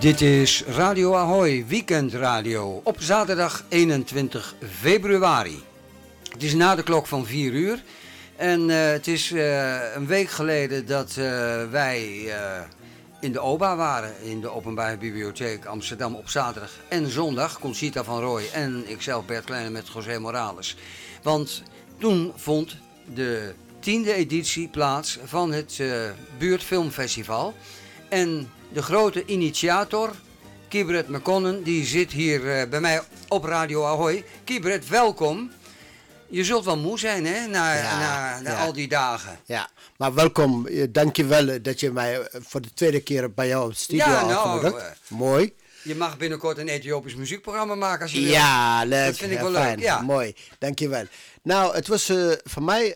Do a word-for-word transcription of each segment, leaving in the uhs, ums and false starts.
Dit is Radio Ahoy, weekendradio, op zaterdag eenentwintig februari. Het is na de klok van vier uur en uh, het is uh, een week geleden dat uh, wij uh, in de O B A waren, in de Openbare Bibliotheek Amsterdam op zaterdag en zondag. Conchita van Rooij en ikzelf Bert Kleine met José Morales. Want toen vond de tiende editie plaats van het uh, Buurtfilmfestival en de grote initiator, Kibret McConnen, die zit hier uh, bij mij op Radio Ahoy. Kibret, welkom. Je zult wel moe zijn, hè, na, ja, na, na ja. al die dagen. Ja, maar welkom. Dank je wel dat je mij voor de tweede keer bij jou op de studio ja, nou, uitgenodigd. Uh, Mooi. Je mag binnenkort een Ethiopisch muziekprogramma maken als je wil. Ja, leuk. Dat vind ik wel fijn. leuk, ja. Mooi, dank je wel. Nou, het was uh, voor mij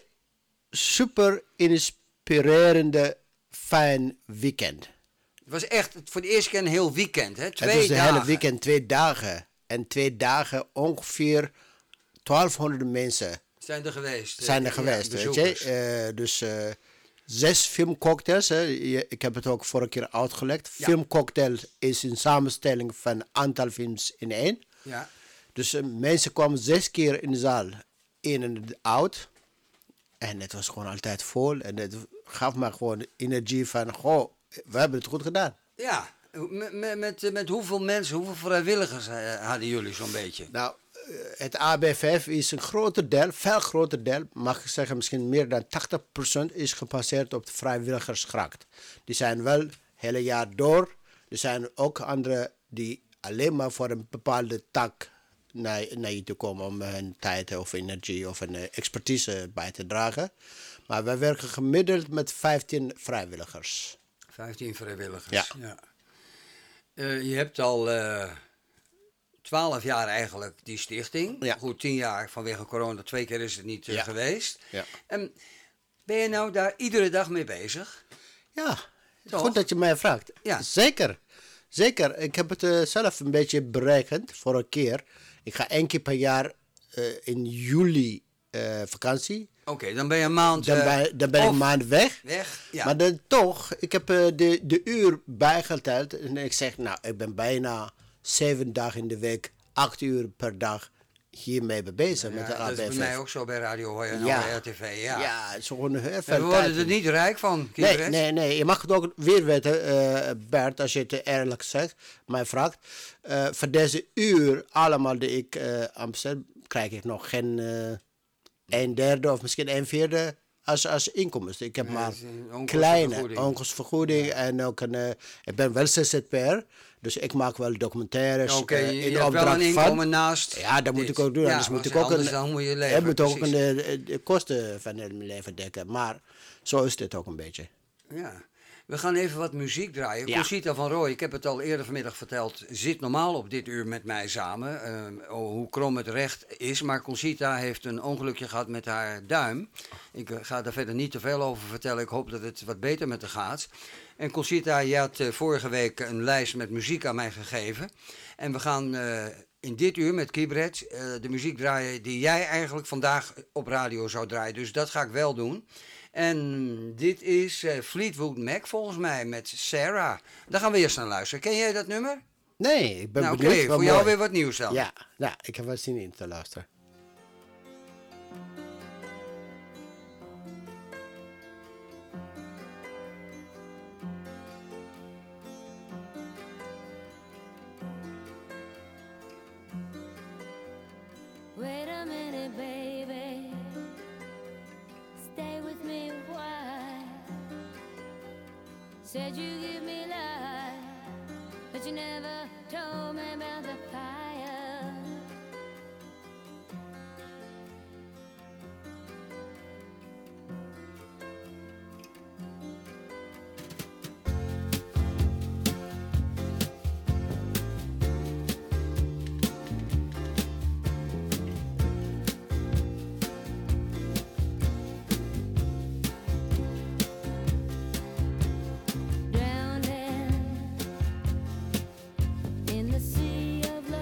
super inspirerende, fijn weekend. Het was echt voor de eerste keer een heel weekend, hè? Twee dagen. Het was een dagen. hele weekend, twee dagen. En twee dagen ongeveer twaalfhonderd mensen zijn er geweest. Zijn er ja, geweest, weet je. Uh, dus uh, zes filmcocktails. Hè. Ik heb het ook vorige keer uitgelegd. Ja. Filmcocktail is een samenstelling van een aantal films in één. Ja. Dus uh, mensen kwamen zes keer in de zaal, in en uit. En het was gewoon altijd vol. En het gaf me gewoon energie van, goh, we hebben het goed gedaan. Ja, met, met, met hoeveel mensen, hoeveel vrijwilligers hadden jullie zo'n beetje? Nou, het A B V F is een groter deel, veel groter deel, mag ik zeggen misschien meer dan tachtig procent is gebaseerd op de vrijwilligerskracht. Die zijn wel het hele jaar door. Er zijn ook anderen die alleen maar voor een bepaalde tak naar, naar je toe komen om hun tijd of energie of een expertise bij te dragen. Maar wij werken gemiddeld met vijftien vrijwilligers. vijftien vrijwilligers, ja. ja. Uh, je hebt al uh, twaalf jaar eigenlijk die stichting. Ja. Goed, tien jaar vanwege corona, twee keer is het niet uh, ja. geweest. Ja. En ben je nou daar iedere dag mee bezig? Ja, Toch? Goed dat je mij vraagt. Ja. Zeker, zeker. Ik heb het uh, zelf een beetje berekend voor een keer. Ik ga één keer per jaar uh, in juli uh, vakantie. Oké, okay, dan ben je een maand... Dan ben, dan ben ik een maand weg. Weg, ja. Maar dan toch, ik heb uh, de, de uur bijgeteld. En ik zeg, nou, ik ben bijna zeven dagen in de week, acht uur per dag hiermee bezig ja, met de A B V F. Dat is bij mij ook zo bij Radio Hoy en ja. R T V, ja. Ja, het is gewoon heel veel en we worden er niet rijk van, nee, nee, nee, je mag het ook weer weten, uh, Bert, als je het eerlijk zegt, mij vraagt. Uh, voor deze uur, allemaal die ik uh, aanbesteed, krijg ik nog geen uh, een derde of misschien een vierde als, als inkomsten. Ik heb nee, maar een kleine onkostenvergoeding ja. En ook een, uh, ik ben wel Z Z P R. Dus ik maak wel documentaires. Oké, okay, uh, je hebt wel een inkomen van, naast. Ja, dat dit. moet ik ook doen. Ja, anders moet ik ook een, dan moet je leven. Ik moet ook een, de, de kosten van mijn leven dekken. Maar zo is dit ook een beetje. Ja. We gaan even wat muziek draaien. Ja. Conchita van Rooij, ik heb het al eerder vanmiddag verteld, zit normaal op dit uur met mij samen. Uh, oh, hoe krom het recht is. Maar Conchita heeft een ongelukje gehad met haar duim. Ik uh, ga daar verder niet te veel over vertellen. Ik hoop dat het wat beter met haar gaat. En Conchita, je had uh, vorige week een lijst met muziek aan mij gegeven. En we gaan uh, in dit uur met Kibret uh, de muziek draaien die jij eigenlijk vandaag op radio zou draaien. Dus dat ga ik wel doen. En dit is uh, Fleetwood Mac volgens mij met Sarah. Daar gaan we eerst naar luisteren. Ken jij dat nummer? Nee, ik ben nou, benieuwd. Oké, voor mooi. jou weer wat nieuws dan. Ja, nou, ik heb wel zin in te luisteren. Wait a minute, baby. Stay with me a while. Said you give me life, but you never told me about the fire. Drowning in the sea of love.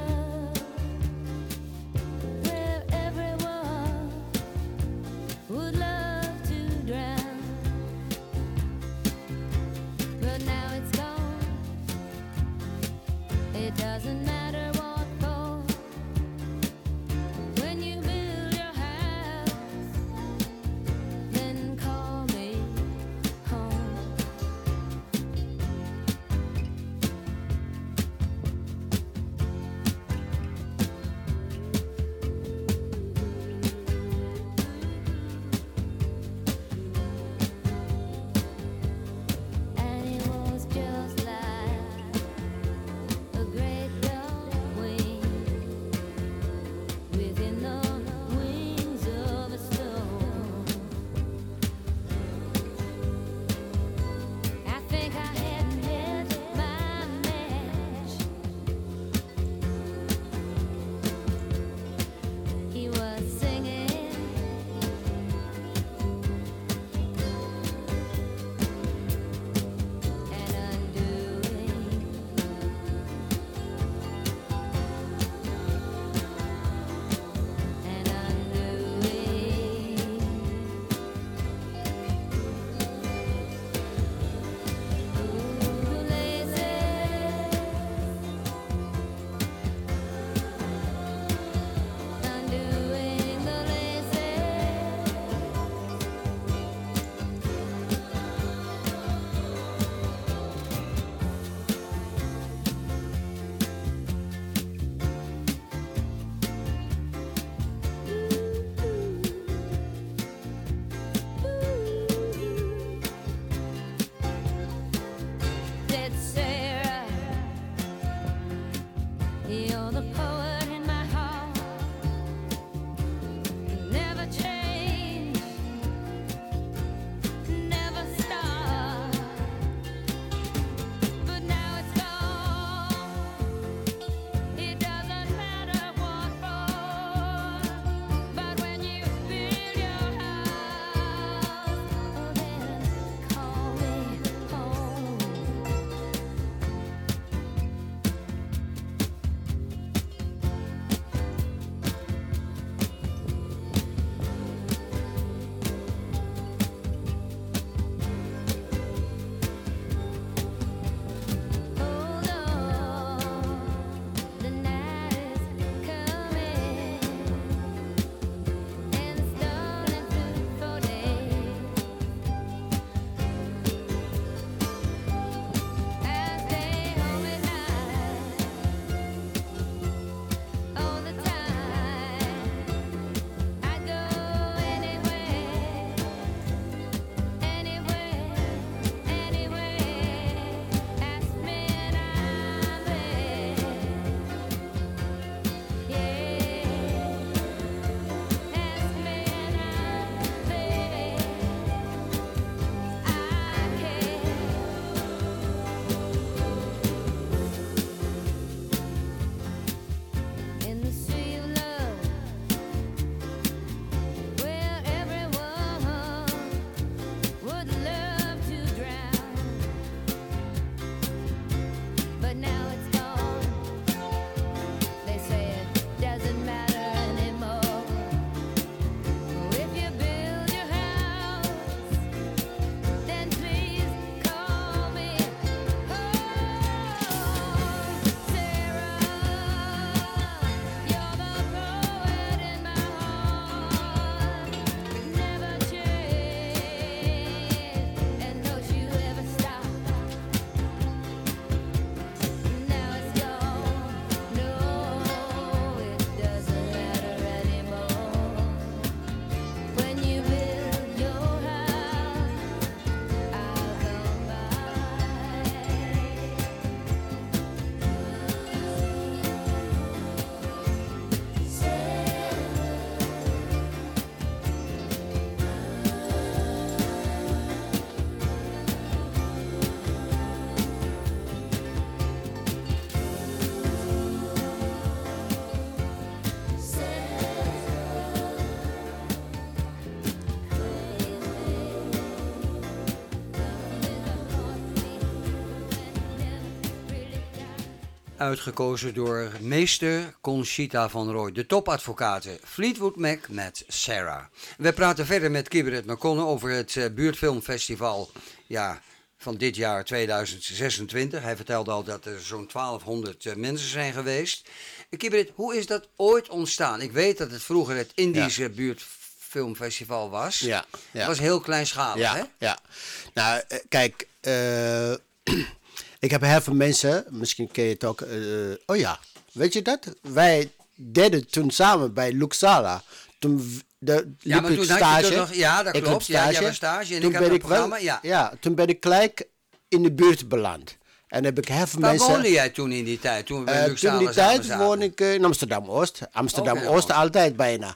Uitgekozen door meester Conchita van Rooij, de topadvocaten Fleetwood Mac met Sarah. We praten verder met Kiberet McConnell over het uh, buurtfilmfestival ja, van dit jaar tweeduizend zesentwintig. Hij vertelde al dat er zo'n twaalfhonderd uh, mensen zijn geweest. Uh, Kiberet, hoe is dat ooit ontstaan? Ik weet dat het vroeger het Indische ja. buurtfilmfestival was. Ja, ja. Het was heel kleinschalig, ja, hè? Ja, nou uh, kijk... Uh, Ik heb heel veel mensen, misschien ken je het ook. Uh, oh ja, weet je dat? Wij deden toen samen bij Luxala. Toen de, ja, maar toen stage. had je nog, ja, dat ik klopt. Stage. Ja, jij was stage en toen ik had ben een ik programma. Wel, ja. ja, toen ben ik gelijk in de buurt beland. En heb ik heel veel Waar mensen... woonde jij toen in die tijd? Toen we bij uh, Luxala toen die tijd zaten? woon ik uh, in Amsterdam-Oost. Amsterdam-Oost Okay, altijd bijna.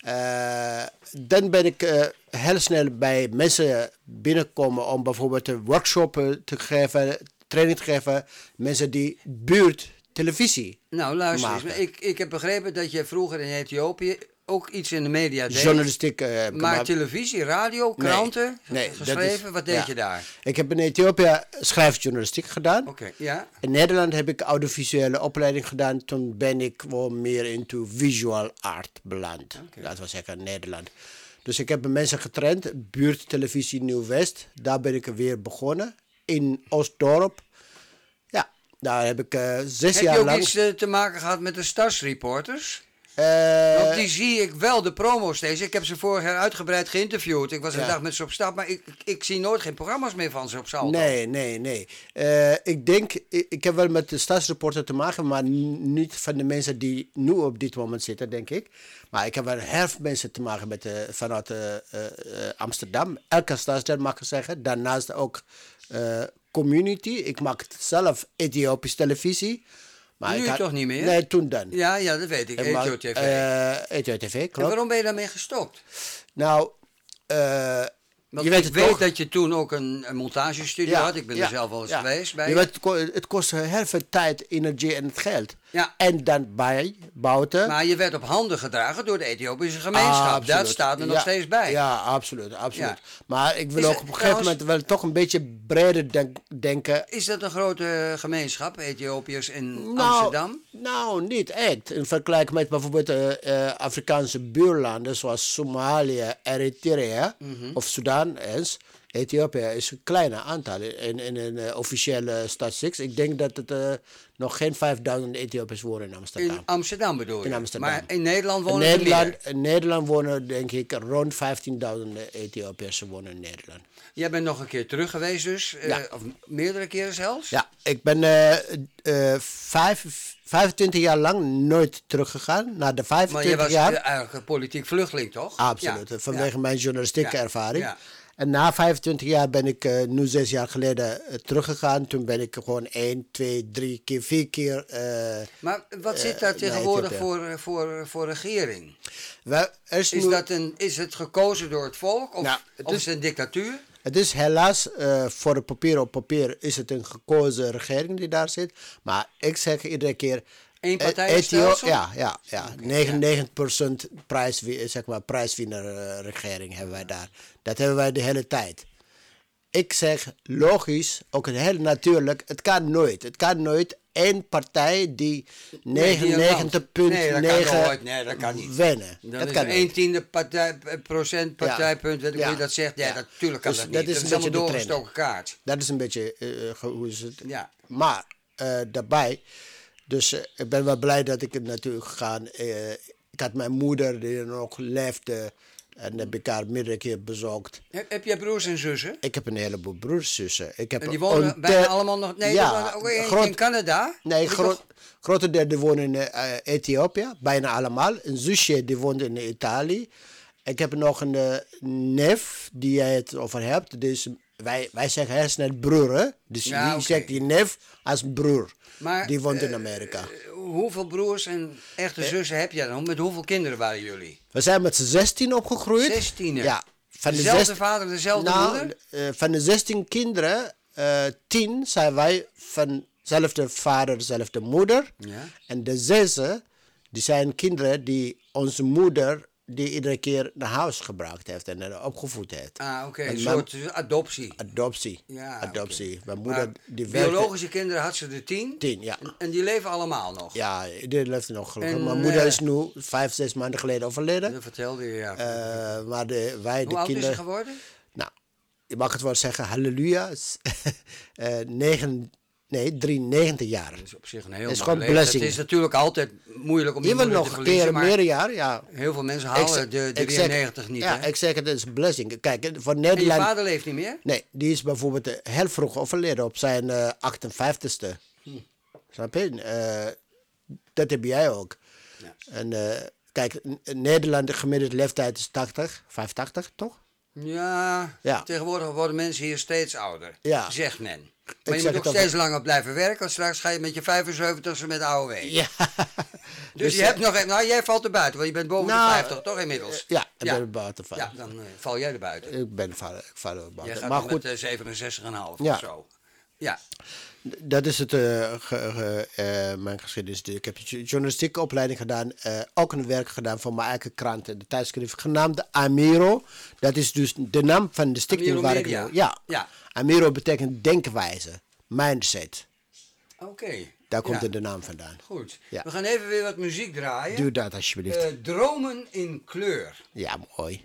Uh, dan ben ik uh, heel snel bij mensen binnenkomen om bijvoorbeeld een workshop te geven... training te geven, mensen die buurt televisie Nou, luister eens. maken. Ik, ik heb begrepen dat je vroeger in Ethiopië ook iets in de media deed. Journalistiek. Uh, maar, maar televisie, radio, kranten, nee, nee, geschreven, is, wat deed ja. je daar? Ik heb in Ethiopië schrijfjournalistiek gedaan. Oké, okay, ja. In Nederland heb ik audiovisuele opleiding gedaan. Toen ben ik gewoon meer into visual art beland. Okay. Dat was zeggen Nederland. Dus ik heb mensen getraind, buurttelevisie Nieuw-West. Daar ben ik weer begonnen. In Oostdorp. Ja, daar heb ik uh, zes heb jaar lang... Heb je ook iets uh, te maken gehad met de stadsreporters? Uh, Want die zie ik wel, de promo steeds. Ik heb ze vorig jaar uitgebreid geïnterviewd. Ik was een ja. dag met ze op stap, maar ik, ik, ik zie nooit geen programma's meer van ze op Salto. Nee, nee, nee. Uh, ik denk, ik, ik heb wel met de stadsreporter te maken, maar n- niet van de mensen die nu op dit moment zitten, denk ik. Maar ik heb wel heel veel mensen te maken met, uh, vanuit uh, uh, Amsterdam. Elke stadsdeel mag ik zeggen. Daarnaast ook uh, community. Ik maak zelf Ethiopische televisie. Maar nu ik had, toch niet meer? Nee, toen dan. Ja, ja, dat weet ik. Ethio T V. Uh, Ethio T V, klopt. En waarom ben je daarmee gestopt? Nou, uh, Want je weet, ik het weet toch? dat je toen ook een, een montagestudio ja, had. Ik ben ja, er zelf wel eens ja. geweest bij. Je weet, het, ko- het kost heel veel tijd, energie en het geld. Ja. En dan bij, buiten. Maar je werd op handen gedragen door de Ethiopische gemeenschap. Ah, dat staat er nog ja, steeds bij. Ja, absoluut. absoluut. Ja. Maar ik wil Is ook het op een gegeven trouwens- moment wel toch een beetje breder denk- denken. Is dat een grote gemeenschap, Ethiopiërs in Nou, Amsterdam? Nou, niet echt. In vergelijking met bijvoorbeeld uh, uh, Afrikaanse buurlanden zoals Somalië, Eritrea Mhm. of Sudan eens. Ethiopië is een kleiner aantal in, in een uh, officiële statistics. Ik denk dat het uh, nog geen vijfduizend Ethiopiërs wonen in Amsterdam. In Amsterdam bedoel je? In Amsterdam. Maar in Nederland In wonen er Nederland, meer. in Nederland wonen denk ik rond vijftienduizend Ethiopiërs wonen in Nederland. Jij bent nog een keer terug geweest dus, uh, Ja. of meerdere keren zelfs? Ja, ik ben uh, uh, vijf, vijfentwintig jaar lang nooit teruggegaan. Na de Maar je vijfentwintig was jaar... uh, eigenlijk een politiek vluchteling, toch? Absoluut, Ja. vanwege Ja. mijn journalistieke Ja. ervaring. Ja. En na vijfentwintig jaar ben ik uh, nu zes jaar geleden uh, teruggegaan. Toen ben ik gewoon één, twee, drie keer, vier keer... Uh, Maar wat zit daar uh, tegenwoordig naar Ethiopië. voor, voor, voor regering? Wel, er is Is, nu- dat een, is het gekozen door het volk of, Nou, het of is- is het een dictatuur? Het is helaas, uh, voor het papier op papier is het een gekozen regering die daar zit. Maar ik zeg iedere keer... Eén eh, partijenstelsel? Ethio- Ja, ja, ja. negenennegentig procent prijs, zeg maar, prijswinner uh, regering hebben wij daar. Dat hebben wij de hele tijd. Ik zeg logisch, ook heel natuurlijk, het kan nooit. Het kan nooit één partij die negenennegentig komma Nee, dat negen kan nooit. Nee, dat kan niet. winnen. Dan dat is kan er niet. één tiende partij, procent partijpunt, weet ik Ja. hoe je dat zegt. Ja, Ja. dat, natuurlijk kan Dus dat dat niet. is Dat een is allemaal beetje de doorgestoken kaart. Dat is een beetje uh, ge- hoe is het. Ja. Maar uh, daarbij, dus uh, ik ben wel blij dat ik het natuurlijk gegaan. Uh, ik had mijn moeder die er nog leefde en heb ik haar meerdere keer bezocht. Heb, heb jij broers en zussen? Ik heb een heleboel broers, zussen. Ik heb En die wonen een bijna ter- allemaal nog... Nee, ja, die wonen ook in, groot- in Canada? Nee, Die gro- toch- grote deel die wonen in uh, Ethiopië, bijna allemaal. Een zusje die woont in Italië. Ik heb nog een uh, neef die jij het over hebt. Dus wij, wij zeggen heel snel broer, hè? Dus Ja, die oké. zegt die neef als broer. Maar, die woont in eh, Amerika. eh, hoeveel broers en echte zussen heb jij dan? Met hoeveel kinderen waren jullie? We zijn met z'n zestien opgegroeid. Zestienen? Ja. Van de Dezelfde zes- vader, dezelfde nou, moeder? uh, van de zestien kinderen, uh, tien zijn wij van dezelfde vader, dezelfde moeder. Ja. En de zes, die zijn kinderen die onze moeder die iedere keer naar huis gebracht heeft en er opgevoed heeft. Ah, oké. En Een mijn- soort Adoptie. adoptie. Ja, Adoptie. oké. Mijn moeder, Maar die werkte... biologische kinderen had ze er tien. Tien, ja. En die leven allemaal nog. Ja, die leeft nog gelukkig. En, Mijn moeder eh, is nu vijf, zes maanden geleden overleden. Dat vertelde je, ja. Eh, maar de, wij, Hoe de oud is kinderen... ze geworden? Nou, je mag het wel zeggen, halleluja. uh, negen, nee, drieënnegentig jaar. Dat is op zich een heel is mooie gewoon leeftijd. blessing. Het is natuurlijk altijd moeilijk om Je die wil moeder nog te een verliezen, keer maar meer jaar, ja. heel veel mensen Ik halen zeg- de ik zeg- drieënnegentig niet, Ja, hè? ik zeg het is een blessing. Kijk, voor En je Nederland... vader leeft niet meer? Nee, die is bijvoorbeeld eh, heel vroeg overleden op zijn eh achtenvijftigste. Hm. Snap je? Eh, dat heb jij ook. Ja. En eh, kijk, in in Nederland de gemiddelde leeftijd is tachtig, vijfentachtig, toch? Ja, Ja. tegenwoordig worden mensen hier steeds ouder, Ja. zegt men. Maar zeg je moet het ook ook- steeds langer blijven werken, want straks ga je met je vijfenzeventigste met A O W. Ja. Dus, je eh, hebt nog even, nou jij valt er buiten, want je bent boven Nou, de vijftig toch inmiddels? Ja, ik ja. ben buiten van. Ja, dan eh, val jij er buiten. Ik ben vader, ik vader Jij buiten. gaat Maar nog goed, met uh, zevenenzestig komma vijf Ja. of zo. Ja, dat is het, eh, ge- ge- eh, mijn geschiedenis. Ik heb een journalistieke opleiding gedaan. eh, ook een werk gedaan voor mijn eigen krant. De tijdschrift genaamd Amiro. Dat is dus de naam van de stichting Amiro waar Media. ik nu... Ja. Ja. Amiro betekent denkwijze. Mindset. oké. Daar komt Ja. de naam vandaan. Goed. Ja. We gaan even weer wat muziek draaien. Doe dat alsjeblieft. Eh, Dromen in kleur. ja, mooi.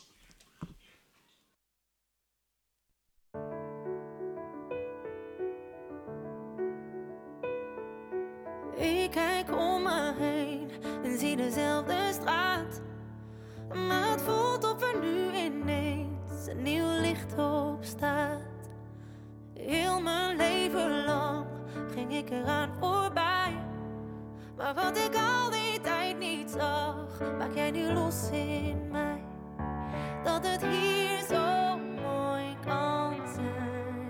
Ik kijk om me heen en zie dezelfde straat. Maar het voelt of er nu ineens een nieuw licht op staat. Heel mijn leven lang ging ik eraan voorbij. Maar wat ik al die tijd niet zag, maak jij nu los in mij. Dat het hier zo mooi kan zijn.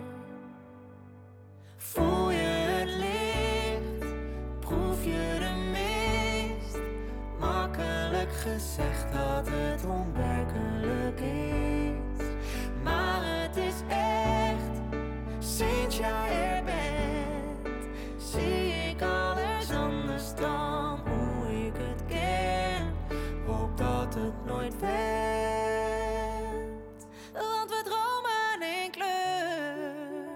Voel je het licht? Proef je de mist? Makkelijk gezegd dat het onwerkelijk is. Maar het is echt, sinds jij er bent, zie ik alles anders dan hoe ik het ken. Hoop dat het nooit wendt, want we dromen in kleur.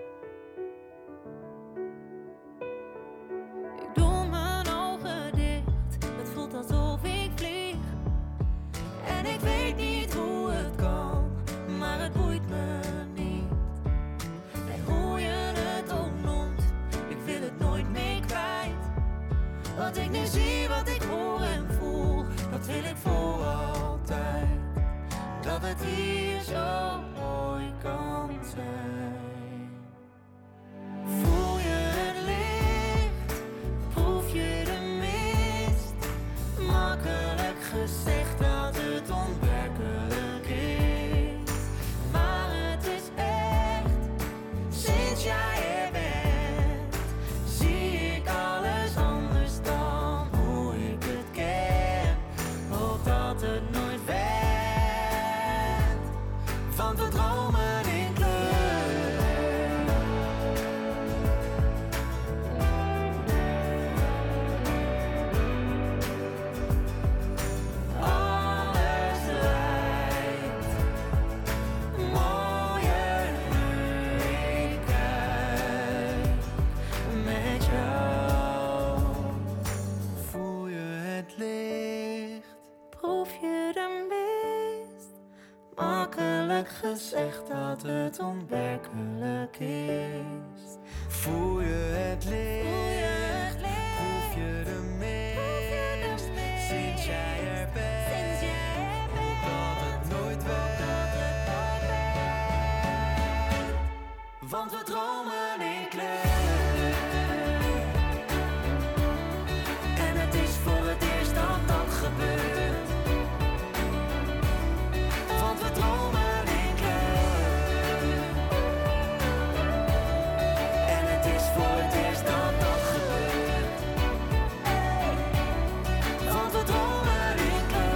Ik doe mijn ogen dicht, het voelt alsof ik vlieg. En ik weet niet hoe het kan, maar het boeit me niet. En hoe je het ook noemt, ik wil het nooit meer kwijt. Wat ik nu zie, wat ik hoor en voel, dat wil ik voor altijd. Dat het hier zo mooi kan zijn. Voel je het licht? Proef je de mist? Makkelijk gezegd dat het onwerkelijk is. Maar het is echt, sinds jij er bent, zie ik alles anders dan hoe ik het ken. Hoop dat het nooit wendt, want we dromen in kleur. Alles lijkt mooier nu ik kijk met jou. Voel je het licht? Proef je de mist? Makkelijk gezegd dat het onwerkelijk is. Voel je het licht? Proef je de mist? Sinds jij er bent, hoop dat het nooit wendt, want we dromen in kleur. En het is voor het eerst dat dat gebeurt, want we dromen in kleur. En het is voor het eerst dat dat gebeurt, want we dromen in kleur.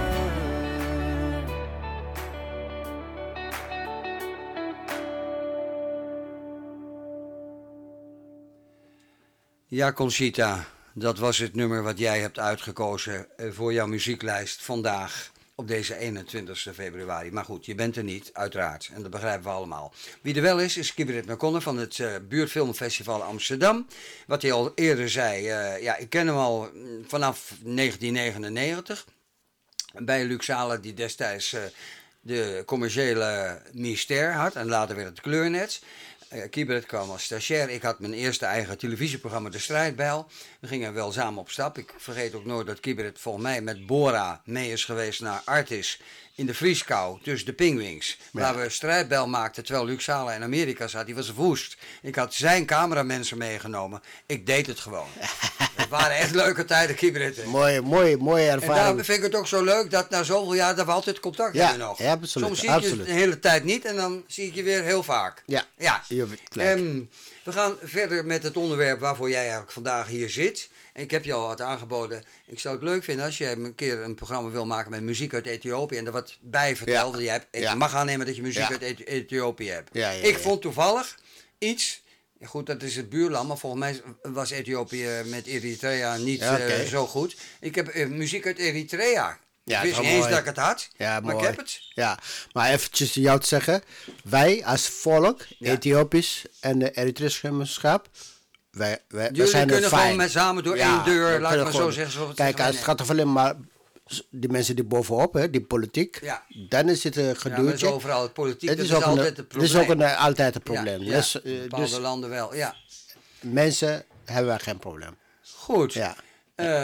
Ja, Conchita, dat was het nummer wat jij hebt uitgekozen eh, voor jouw muzieklijst vandaag op deze eenentwintigste februari. Maar goed, je bent er niet, uiteraard. En dat begrijpen we allemaal. Wie er wel is, is Kiberet McConnor van het uh, Buurtfilmfestival Amsterdam. Wat hij al eerder zei, uh, ja, ik ken hem al vanaf negentien negenennegentig. Bij Luc Salen, die destijds uh, de commerciële minister had. En later werd het Kleurnet. Uh, Kiberet kwam als stagiair. Ik had mijn eerste eigen televisieprogramma De Strijdbijl. We gingen wel samen op stap. Ik vergeet ook nooit dat Kiberet volgens mij met Bora mee is geweest naar Artis. In de vrieskou tussen de Pinguïns. Ja. Waar we strijdbijl maakten terwijl Luc Salen in Amerika zat. Die was woest. Ik had zijn cameramensen meegenomen. Ik deed het gewoon. Het waren echt leuke tijden, Kiberet. Mooi, mooi, mooie ervaring. En daarom vind ik het ook zo leuk dat na zoveel jaar dat we altijd contact ja, hebben nog. Ja, absoluut. Soms zie absoluut. ik je de hele tijd niet en dan zie ik je weer heel vaak. Ja, ja. Je hebt gelijk. Um, we gaan verder met het onderwerp waarvoor jij eigenlijk vandaag hier zit. En ik heb je al wat aangeboden. Ik zou het leuk vinden als je een keer een programma wil maken met muziek uit Ethiopië en er wat bij vertelt. Ja. Je hebt, ik ja. mag aannemen dat je muziek ja. uit Ethiopië hebt. Ja, ja, ik ja. vond toevallig iets. Goed, dat is het buurland, maar volgens mij was Ethiopië met Eritrea niet ja, okay. uh, zo goed. Ik heb uh, muziek uit Eritrea. Ja, ik wist niet eens dat ik het had, ja, maar mooi. ik heb het. Ja, maar eventjes jou te zeggen. Wij als volk, ja. Ethiopisch en de Eritreese gemeenschap, wij, wij, Jullie wij zijn kunnen fijn. gewoon met samen door ja, één deur, laat ik maar zo zeggen. Zo kijk, als het gaat over alleen maar die mensen die bovenop, hè, die politiek, ja. dan is het een gedoetje. Ja, dat is overal het politiek, het dat is, is ook altijd een, het probleem. Het is ook een, altijd een probleem. Ja, ja. Dus, uh, bepaalde dus, landen wel, ja. Mensen hebben wij geen probleem. Goed. Ja. Uh,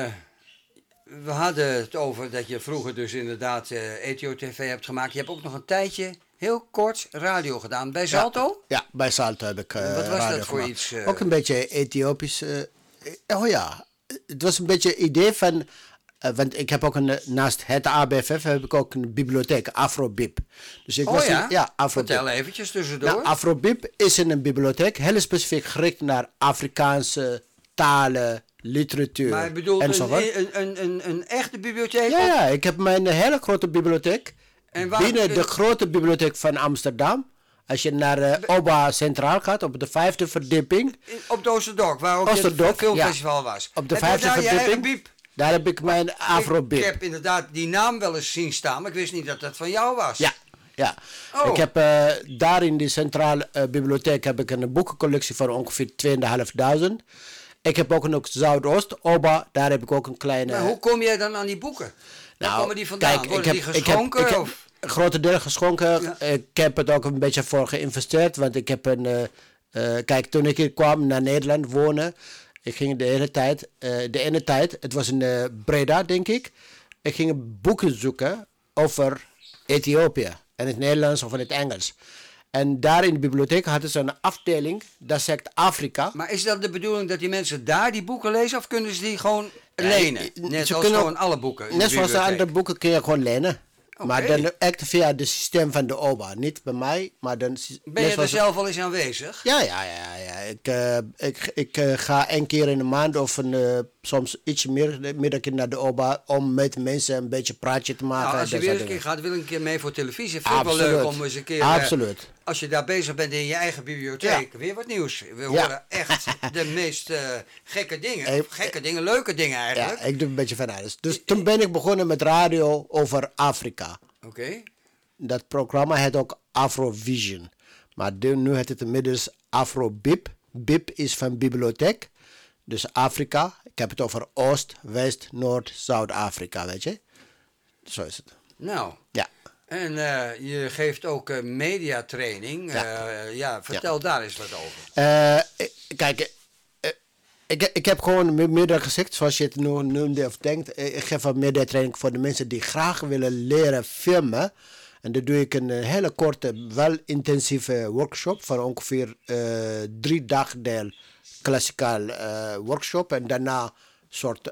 we hadden het over dat je vroeger dus inderdaad uh, Ethio T V hebt gemaakt. Je hebt ook nog een tijdje, heel kort, radio gedaan. Bij Salto? Ja, ja bij Salto heb ik uh, Wat was radio dat voor gemaakt. iets? Uh... Ook een beetje Ethiopisch. Uh, oh ja, het was een beetje het idee van... Uh, want ik heb ook een, naast het A B F F heb ik ook een bibliotheek, Afrobib. Dus ik oh was ja? Een, ja, Afrobib. Vertel eventjes tussendoor. Nou, Afrobib is een bibliotheek, heel specifiek gericht naar Afrikaanse talen, literatuur. Maar je bedoelt een, een, een, een, een echte bibliotheek? Ja, ja, ik heb mijn hele grote bibliotheek. En waar, binnen de grote bibliotheek van Amsterdam. Als je naar uh, Oba Centraal gaat, op de vijfde verdieping. Op de Oosterdok, waar ook Oosterdok, het filmfestival ja. was. Op de vijfde verdieping. Daar heb ik mijn Afrobib. Ik heb inderdaad die naam wel eens zien staan, maar ik wist niet dat dat van jou was. Ja, ja. Oh. Ik heb uh, daar in die centrale uh, bibliotheek heb ik een boekencollectie van ongeveer tweeduizend vijfhonderd. Ik heb ook nog Zuidoost, Oba, daar heb ik ook een kleine... Maar hoe kom jij dan aan die boeken? Waar nou, komen die vandaan? Kijk, Worden ik heb, die geschonken? Ik heb, of? Ik heb een grote deel geschonken. Ja. Ik heb het ook een beetje voor geïnvesteerd, want ik heb een... Uh, uh, kijk, toen ik hier kwam naar Nederland wonen... Ik ging de hele tijd, uh, de ene tijd, het was in uh, Breda, denk ik. Ik ging boeken zoeken over Ethiopië. In het Nederlands of in het Engels. En daar in de bibliotheek hadden ze een afdeling, dat zegt Afrika. Maar is dat de bedoeling dat die mensen daar die boeken lezen? Of kunnen ze die gewoon lenen? Ja, net zoals gewoon alle boeken. Net zoals de andere boeken kun je gewoon lenen. Okay. Maar dan echt via het systeem van de O B A. Niet bij mij, maar dan... Ben je er zelf al eens aanwezig? Ja, ja, ja. ja. Ik, uh, ik, ik uh, ga één keer in de maand of een, uh, soms iets meer middag naar de O B A... om met mensen een beetje praatje te maken. Nou, als je weer eens een keer gaat, wil ik een keer mee voor televisie. Vind ik wel leuk om eens een keer... Absoluut. Uh, als je daar bezig bent in je eigen bibliotheek, ja. weer wat nieuws. We ja. horen echt de meest uh, gekke dingen. Hey, gekke dingen, leuke dingen eigenlijk. Ja, ik doe een beetje van alles. Dus toen ben ik begonnen met radio over Afrika. Oké. Okay. Dat programma heet ook Afrovision. Maar nu heet het inmiddels Afrobib. Bib is van bibliotheek. Dus Afrika. Ik heb het over Oost, West, Noord, Zuid-Afrika, weet je. Zo is het. Nou. Ja. En uh, je geeft ook uh, mediatraining. Ja. Uh, ja, vertel ja. daar eens wat over. Uh, kijk, uh, ik, ik heb gewoon meerdere gezegd, zoals je het nu noemde of denkt. Ik geef een mediatraining voor de mensen die graag willen leren filmen. En dan doe ik een hele korte, wel intensieve workshop van ongeveer uh, drie dagdeel klassikaal uh, workshop. En daarna een soort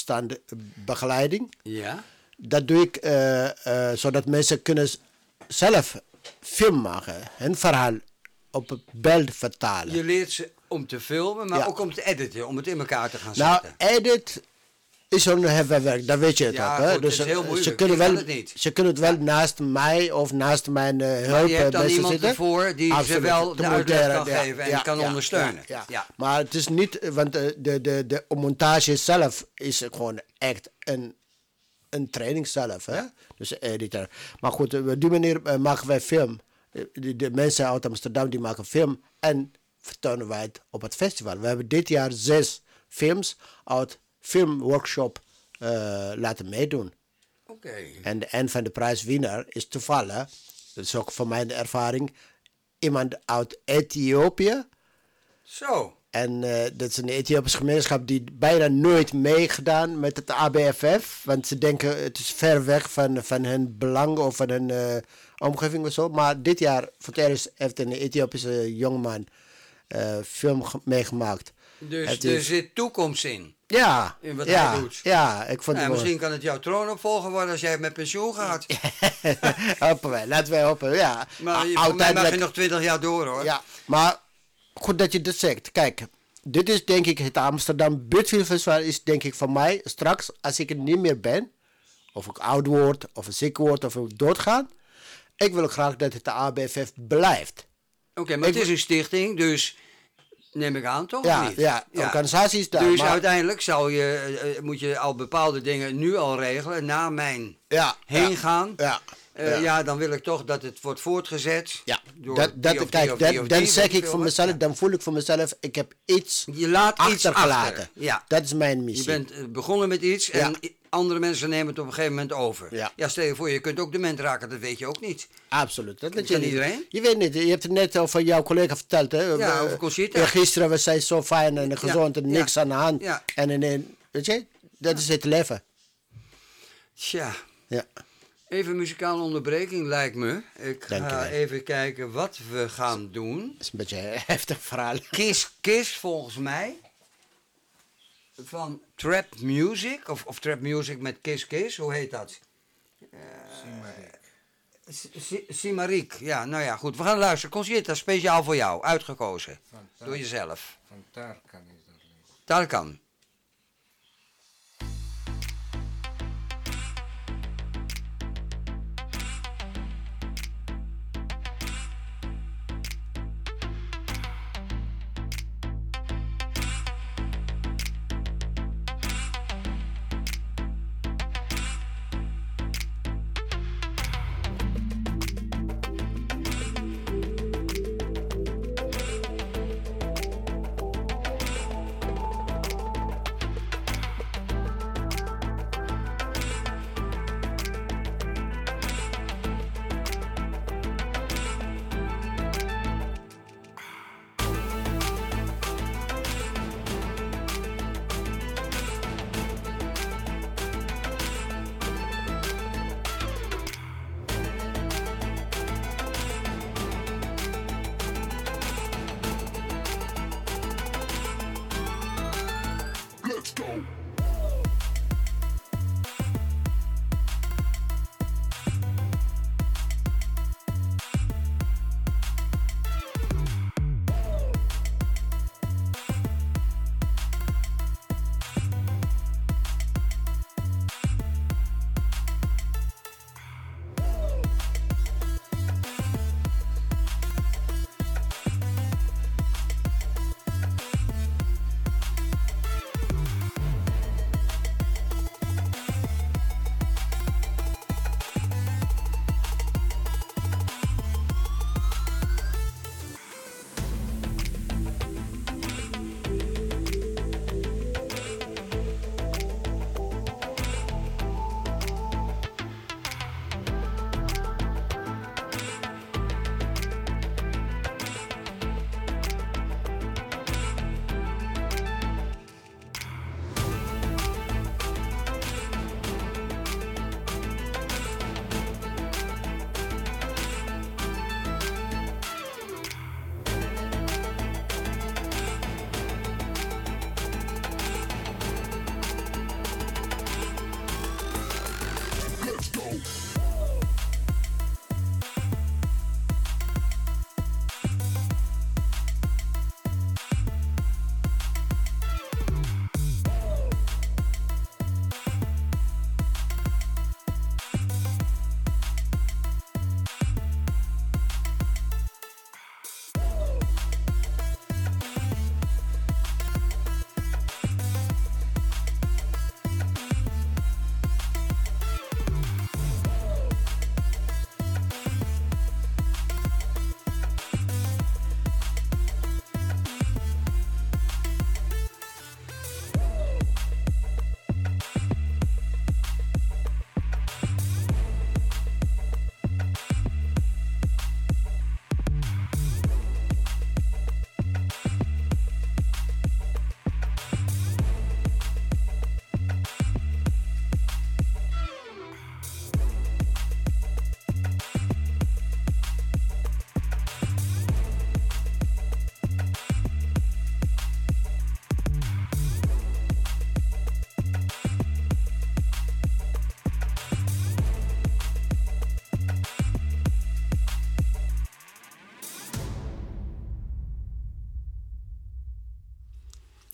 afstandbegeleiding. Ja. Dat doe ik uh, uh, zodat mensen kunnen zelf film maken. Hun verhaal op het beeld vertalen. Je leert ze om te filmen, maar ja. ook om te editen, om het in elkaar te gaan nou, zetten. Nou, edit is zo'n heavy werk, dat weet je het ja, ook. Hè? Goed, dus het is heel moeilijk. Ze kunnen, wel, het niet. ze kunnen het wel ja. naast mij of naast mijn uh, hulp maar je hebt dan mensen iemand zitten. ervoor die Absoluut. ze wel de uitleg kan ja, geven en ja, kan ja, ondersteunen. Ja, ja. Ja. Maar het is niet, want de, de, de, de montage zelf is gewoon echt een een training zelf. Hè? Dus editor. Maar goed, op die manier uh, maken wij film. De, de mensen uit Amsterdam die maken film en vertonen wij het op het festival. We hebben dit jaar zes films uit filmworkshop uh, laten meedoen. Oké. Okay. En een van de prijswinnaar is toevallig, dat is ook van mijn ervaring, iemand uit Ethiopië. Zo. En uh, dat is een Ethiopische gemeenschap die bijna nooit meegedaan met het A B F F. Want ze denken het is ver weg van, van hun belang of van hun uh, omgeving of zo. Maar dit jaar voor het eerst heeft een Ethiopische jongeman uh, film ge- meegemaakt. Dus het er is, zit toekomst in. Ja. In wat ja, hij doet. Ja, ik vond Ja, het misschien kan het jouw troonopvolger worden als jij met pensioen gaat. hopen wij, laten wij hopen, ja. Maar je, voor mij mag je nog twintig jaar door hoor. Ja, maar goed dat je dat zegt. Kijk, dit is denk ik het Amsterdam Buurtfilmfestival is denk ik voor mij straks, als ik er niet meer ben, of ik oud word, of ik ziek word, of ik doodga, ik wil graag dat het de A B F F blijft. Oké, okay, maar ik het is een stichting, dus neem ik aan toch? Ja, niet? ja, de organisatie is daar. Dus maar, uiteindelijk zal je, uh, moet je al bepaalde dingen nu al regelen, na mijn ja, heen ja, gaan. Ja. Uh, ja. ja, dan wil ik toch dat het wordt voortgezet. Ja, door dat, dat, die of kijk, die of dat, die of dan die, zeg weet ik veel voor wat. mezelf, Ja. dan voel ik voor mezelf, ik heb iets Je laat iets achtergelaten. achter. Ja. Dat is mijn Je missie. bent uh, begonnen met iets en Ja. i- andere mensen nemen het op een gegeven moment over. Ja. ja, stel je voor, je kunt ook dement raken, dat weet je ook niet. Absoluut. Dat weet Kan je niet. iedereen? Je weet niet, je hebt het net over jouw collega verteld. Hè? Ja, We- over Conchita. ja, gisteren was zij zo fijn en gezond en ja, niks aan de hand. ja. En in, weet je, dat is het leven. Tja, Ja. even muzikale onderbreking lijkt me. Ik Dank je ga wel. even kijken wat we gaan doen. Dat is een beetje een heftig verhaal. Kiss Kiss volgens mij. Van Trap Music. Of, of Trap Music met Kiss Kiss. Hoe heet dat? Simarik. Simarik. Ja, nou ja, goed. We gaan luisteren. Conchita, speciaal voor jou. Uitgekozen. Van Tar- Door jezelf. Van Tarkan is dat lied. Tarkan. Thank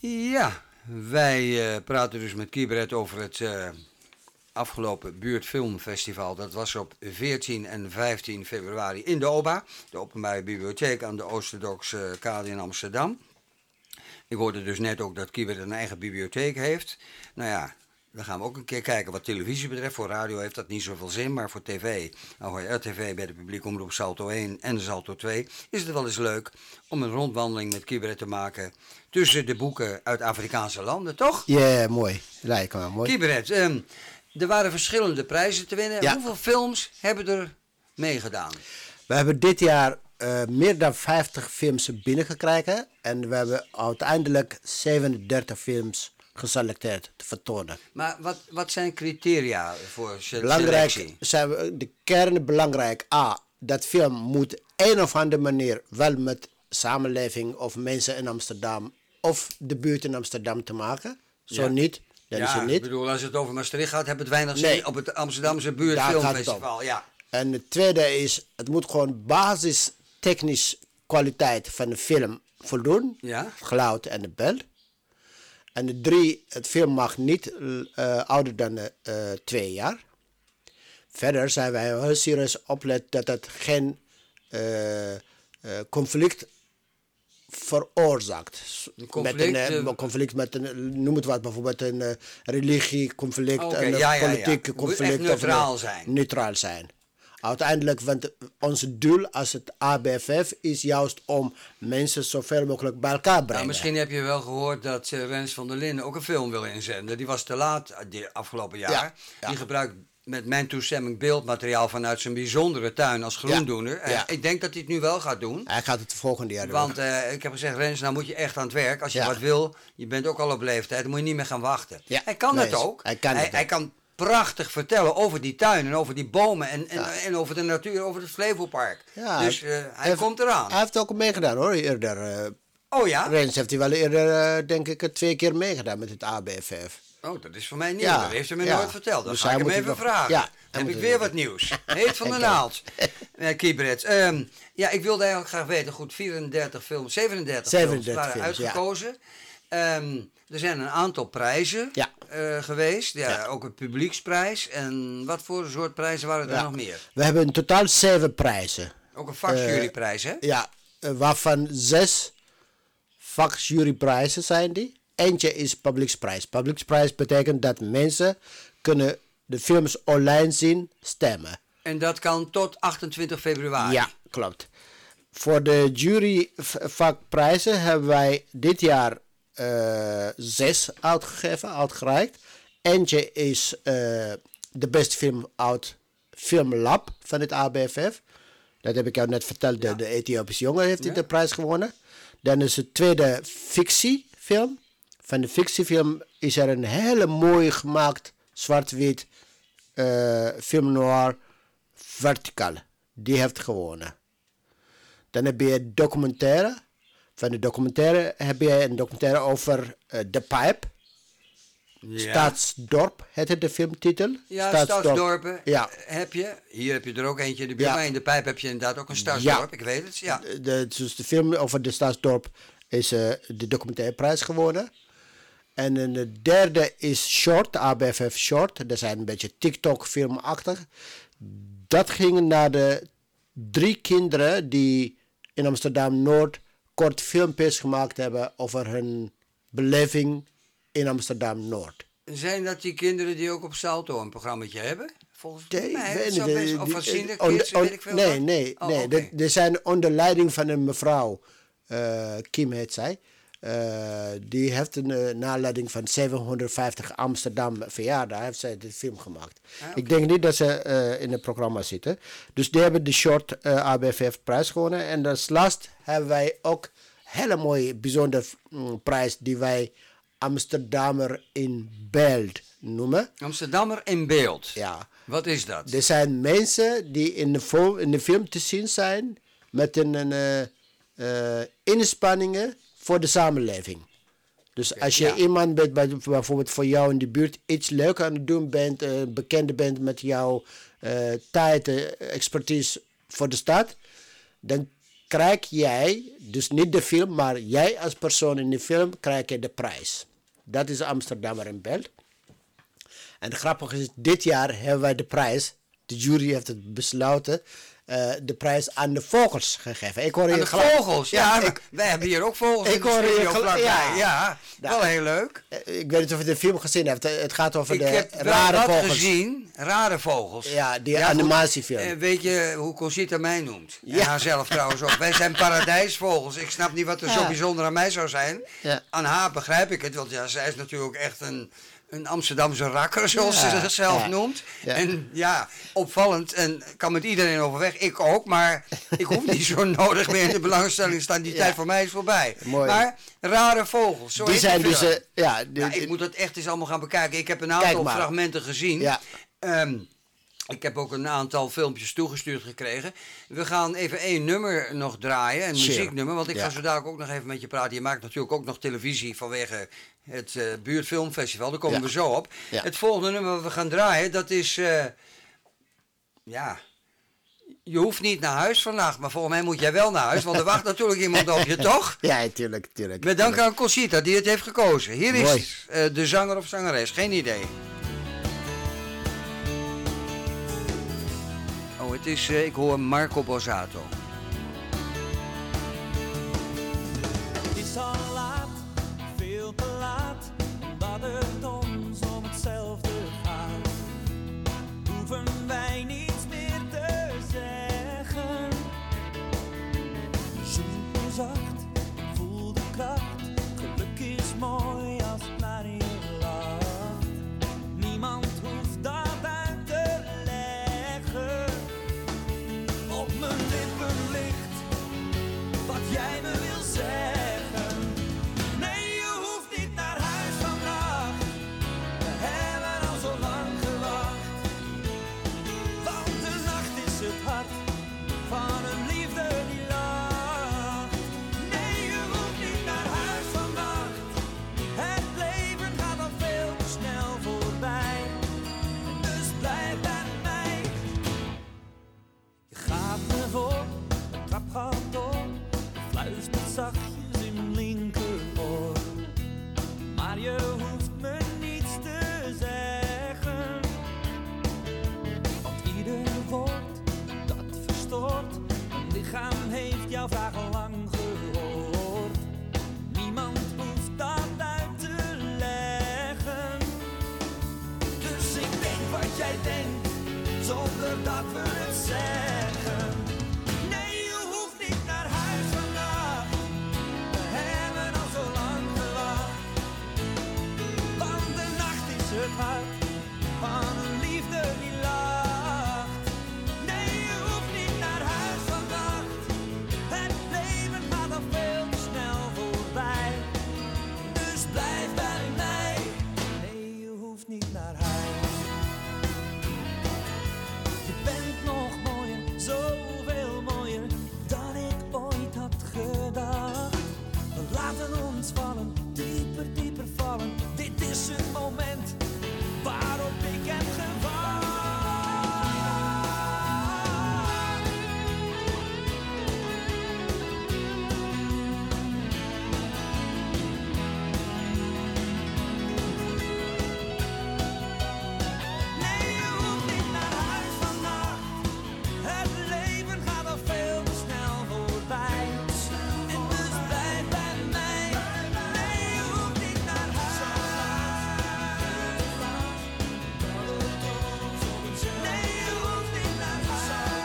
Ja, wij uh, praten dus met Kiberet over het uh, afgelopen buurtfilmfestival. Dat was op veertien en vijftien februari in de O B A, de Openbare Bibliotheek aan de Oosterdoksche Kade in Amsterdam. Ik hoorde dus net ook dat Kiberet een eigen bibliotheek heeft. Nou ja, dan gaan we ook een keer kijken wat televisie betreft. Voor radio heeft dat niet zoveel zin, maar voor tv, nou R T V bij de publieke omroep Salto één en Salto twee, is het wel eens leuk om een rondwandeling met Kiberet te maken tussen de boeken uit Afrikaanse landen, toch? Ja, yeah, mooi. Lijkt me mooi. Kiberet, um, er waren verschillende prijzen te winnen. Ja. Hoeveel films hebben er meegedaan? We hebben dit jaar uh, meer dan vijftig films binnengekregen. En we hebben uiteindelijk zevenendertig films geselecteerd te vertonen. Maar wat, wat zijn criteria voor se- Belangrijk selectie? zijn we- de kern belangrijk. A, dat film moet een of andere manier wel met samenleving of mensen in Amsterdam of de buurt in Amsterdam te maken. Zo Ja. niet, dan is Ja, het ik niet. bedoel, als het over Maastricht gaat, hebben het weinig zin Nee. op het Amsterdamse Daar gaat het buurtfilmfestival. om. Ja. En het tweede is, het moet gewoon basis technisch kwaliteit van de film voldoen. Ja. Het geluid en de beeld. En de drie, het film mag niet uh, ouder dan uh, twee jaar. Verder zijn wij heel serieus oplet dat het geen uh, uh, conflict veroorzaakt. Een conflict, met een, uh, uh, conflict met een, noem het wat, bijvoorbeeld een uh, religieconflict, Oké, een ja, ja, ja. politieke Het moet conflict. echt neutraal of, uh, zijn. Neutraal zijn. Uiteindelijk, want ons doel als het A B F F is juist om mensen zoveel mogelijk bij elkaar te brengen. Nou, misschien heb je wel gehoord dat uh, Rens van der Linden ook een film wil inzenden. Die was te laat uh, die afgelopen jaar. Ja, ja. Die gebruikt met mijn toestemming beeldmateriaal vanuit zijn bijzondere tuin als groendoener. Ja, ja. Uh, ik denk dat hij het nu wel gaat doen. Hij gaat het volgende jaar doen. Want uh, ik heb gezegd, Rens, nou moet je echt aan het werk. Als je Ja. wat wil, je bent ook al op leeftijd, dan moet je niet meer gaan wachten. Ja, Hij kan nee, het ook. hij kan hij, het hij ook. kan prachtig vertellen over die tuin en over die bomen en, en, Ja. en over de natuur, over het Flevopark. Ja, dus hij- uh, hij, hij- komt eraan. Hij heeft ook meegedaan hoor, eerder. Uh, oh ja? Rens heeft hij wel eerder, uh, denk ik, twee keer meegedaan met het A B F F. Oh, dat is voor mij nieuw. Ja, Dat heeft hij me ja. nooit verteld. Dan Dus ga hij ik hem moet even het nog- vragen. Ja, Dan hij heb moet ik het weer nog- wat nieuws. Heet van de Oké. naald. Uh, Kiberet. Um, ja, ik wilde eigenlijk graag weten. Goed, vierendertig films, zevenendertig, zevenendertig films waren films, ja. uitgekozen. Um, er zijn een aantal prijzen Ja. uh, geweest. Ja, Ja. Ook een publieksprijs. En wat voor soort prijzen waren er Ja. nog meer? We hebben in totaal zeven prijzen. Ook een vakjuryprijs, hè? Ja, uh, waarvan zes vakjuryprijzen zijn die. Eentje is publieksprijs. Publieksprijs betekent dat mensen kunnen de films online zien, stemmen. En dat kan tot achtentwintig februari. Ja, klopt. Voor de juryvakprijzen hebben wij dit jaar uh, zes uitgegeven, uitgereikt. Eentje is uh, de beste film uit Filmlab van het A B F F. Dat heb ik jou net verteld, Ja. de, de Ethiopische jongen heeft Ja. die de prijs gewonnen. Dan is het tweede fictiefilm. Van de fictiefilm is er een hele mooi gemaakt zwart-wit uh, film noir vertical. Die heeft gewonnen. Dan heb je documentaire. Van de documentaire heb je een documentaire over uh, De Pijp. Ja. Staatsdorp heette de filmtitel. Ja, Stadsdorpen Ja. heb je. Hier heb je er ook eentje in de buurt. Ja. Maar in de Pijp heb je inderdaad ook een Stadsdorp. Ja. Ik weet het, ja. De, de- dus de film over de Staatsdorp is uh, de documentaireprijs gewonnen. En uh, de derde is Short, A B F F Short. Dat zijn een beetje TikTok-filmachtig. Dat ging naar de drie kinderen die in Amsterdam-Noord kort filmpjes gemaakt hebben over hun beleving in Amsterdam-Noord. Zijn dat die kinderen die ook op Salto een programmaatje hebben? Volgens Nee, mij. ik het weet zou niet, best- die- of van die- Cinder on- Kids, on- weet ik veel Nee, wat. nee, Oh, nee. oké. De- Er zijn onder leiding van een mevrouw, uh, Kim heet zij. Uh, die heeft een uh, naleiding van zevenhonderdvijftig Amsterdam verjaardag. Heeft zij de film gemaakt. Ah, oké. Ik denk niet dat ze uh, in het programma zitten. Dus die hebben de short uh, A B F F prijs gewonnen. En als laatst hebben wij ook hele mooie, bijzondere mm, prijs die wij Amsterdammer in beeld noemen. Amsterdammer in beeld. Ja. Wat is dat? Er zijn mensen die in de, vo- in de film te zien zijn met een, een uh, uh, inspanningen voor de samenleving. Dus als je ja. iemand bent, bij- bijvoorbeeld voor jou in de buurt, iets leuk aan het doen bent, uh, bekende bent met jouw uh, tijd, uh, expertise voor de stad, dan krijg jij, dus niet de film, maar jij als persoon in de film, krijg je de prijs. Dat is Amsterdammer in Beeld. En grappig is, dit jaar hebben wij de prijs, de jury heeft het besloten, uh, de prijs aan de vogels gegeven. Ik hoor Aan hier de gelijk- vogels, ja. Ja, we- ik, wij hebben hier ook vogels ik in de hoor hier studio gel- vlakbij. ja. Ja, Nou, wel heel leuk. ik weet niet of je de film gezien hebt. Het gaat over Ik de heb wel rare wat vogels. gezien, rare vogels. Ja, die goed. animatiefilm. Eh, weet je hoe Conchita mij noemt? En Ja. haar zelf trouwens ook. Wij zijn paradijsvogels. Ik snap niet wat er zo Ja. bijzonder aan mij zou zijn. Ja. Aan haar begrijp ik het, want ja, zij is natuurlijk echt een, een Amsterdamse rakker, zoals Ja, ze zichzelf ja. noemt. Ja. En ja, opvallend en kan met iedereen overweg. Ik ook, maar ik hoef niet zo nodig meer in de belangstelling te staan. Die Ja. tijd voor mij is voorbij. Mooi. Maar rare vogels, zo Die heet zijn de dus... film. eh, ja, die- Ja, ik moet dat echt eens allemaal gaan bekijken. Ik heb een aantal Kijk maar. fragmenten gezien. Ja. Ehm, ik heb ook een aantal filmpjes toegestuurd gekregen. We gaan even één nummer nog draaien, een Sure. muzieknummer. Want ik Ja. ga zo dadelijk ook nog even met je praten. Je maakt natuurlijk ook nog televisie vanwege het eh, buurtfilmfestival. Daar komen Ja. we zo op. Ja. Het volgende nummer wat we gaan draaien, dat is... eh, ja... Je hoeft niet naar huis vandaag, maar volgens mij moet jij wel naar huis. Want er wacht natuurlijk iemand op je, toch? Ja, tuurlijk, tuurlijk. Met dank aan Conchita die het heeft gekozen. Hier is Mooi. eh, de zanger of zangeres, geen idee. Oh, het is, eh, ik hoor Marco Borsato. Het is al laat, veel te laat, omdat het ons om hetzelfde gaat. Hoeven wij niets meer te zeggen. Zoen me zacht, ik voel de kracht. Geluk is mooi als het naar je lacht. Niemand hoeft dat uit te leggen. Op mijn lippen ligt wat jij me wil zeggen. Nee, je hoeft niet naar huis vandaag. We hebben al zo lang gewacht. Want de nacht is het hart van een liefde die lacht. Nee, je hoeft niet naar huis vannacht. Het leven gaat al veel te snel voorbij. Dus blijf bij mij. Je gaat me voor, de trap gaat door. Je fluistert zachtjes in mijn linkeroor. Maar je hoeft me niets te zeggen. Want ieder woord dat verstoort. Mijn lichaam heeft jouw vraag al lang gehoord. Niemand hoeft dat uit te leggen. Dus ik denk wat jij denkt, zonder dat we het zeggen. Nee, je hoeft niet naar huis vandaag. We hebben al zo lang gewacht. Want de nacht is het hart van een liefde die lacht. Nee, je hoeft niet naar huis vannacht. Het leven gaat al veel te snel voorbij. Dus blijf bij mij. Nee, je hoeft niet naar huis. Je bent nog mooier, zoveel mooier dan ik ooit had gedacht. We laten ons vallen, dieper, dieper vallen. Dit is het moment waarop ik heb gewacht. Nee, je hoeft niet naar huis vannacht. Het leven gaat al veel te snel voorbij. En dus blijf bij mij. Nee, je hoeft niet naar huis. Nee, je hoeft niet naar huis.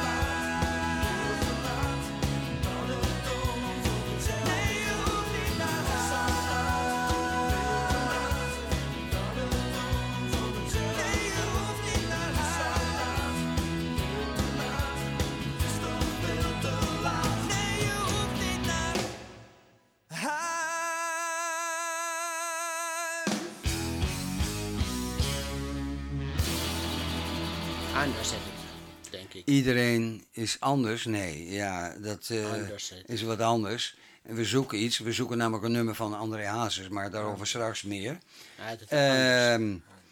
Nee, je hoeft niet naar huis. Nee, je hoeft niet naar huis. Het is toch veel te laat. Nee, je hoeft niet naar huis. Anders zit het, denk ik. Iedereen is anders. Nee, ja, dat eh, Anders, hè. is wat anders. En we zoeken iets. We zoeken namelijk een nummer van André Hazes, maar daarover straks meer. Ja, het is anders. Ehm,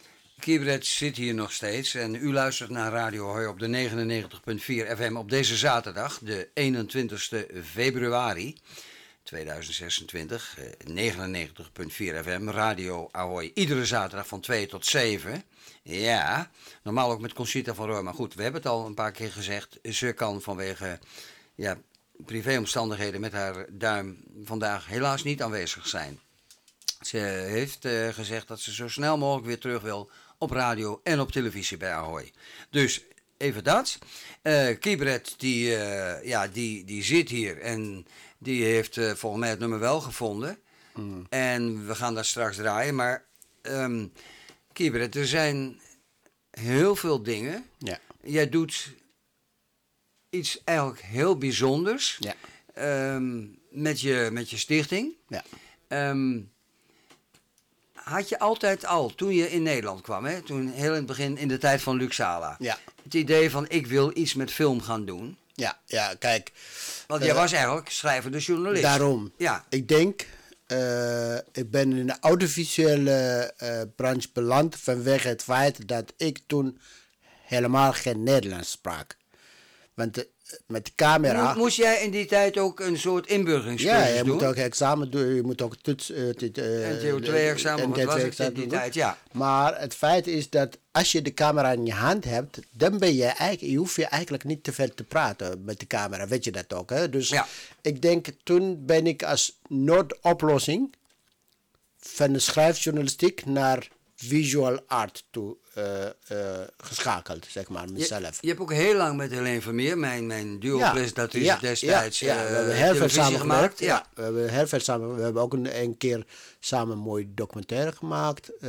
Kibret zit hier nog steeds en u luistert naar Radio Hoi op de negenennegentig komma vier F M op deze zaterdag, de eenentwintigste februari tweeduizend zesentwintig. negenennegentig komma vier F M, Radio Ahoy, iedere zaterdag van twee tot zeven. Ja, normaal ook met Conchita van Rooij, maar goed, we hebben het al een paar keer gezegd. Ze kan vanwege ja, privéomstandigheden met haar duim vandaag helaas niet aanwezig zijn. Ze heeft uh, gezegd dat ze zo snel mogelijk weer terug wil op radio en op televisie bij Ahoy. Dus even dat. Uh, Kibret die, uh, ja, die, die zit hier en die heeft uh, volgens mij het nummer wel gevonden. Mm. En we gaan dat straks draaien. Maar um, Kibret, er zijn heel veel dingen. Ja. Jij doet iets eigenlijk heel bijzonders. Ja. Um, met, je, met je stichting. Ja. Um, had je altijd al, toen je in Nederland kwam, hè, toen heel in het begin in de tijd van Luxala, Ja. het idee van ik wil iets met film gaan doen? Ja, ja, kijk. Want uh, jij was eigenlijk schrijvende journalist. Daarom. Ja. Ik denk, uh, ik ben in de audiovisuele uh, branche beland vanwege het feit dat ik toen helemaal geen Nederlands sprak. Want uh, met de camera... Mo- moest jij in die tijd ook een soort inburgeringscursus Ja, je doen? moet ook examen doen, je moet ook toets... Uh, dit, uh, N T O twee examen, wat was het in die doen. tijd? Ja. Maar het feit is dat als je de camera in je hand hebt, dan ben je eigenlijk, je hoeft je eigenlijk niet te veel te praten met de camera, weet je dat ook, hè? Dus Ja. ik denk, toen ben ik als noodoplossing van de schrijfjournalistiek naar visual art toe uh, uh, geschakeld, zeg maar, Je, mezelf. je hebt ook heel lang met Helene Vermeer, mijn, mijn duo-presentatrice ja, destijds, ja, ja. uh, We hebben heel veel televisie samen gemaakt. gemaakt. Ja. Ja. We hebben heel veel samen. We hebben ook een, een keer samen een mooi documentaire gemaakt. Uh,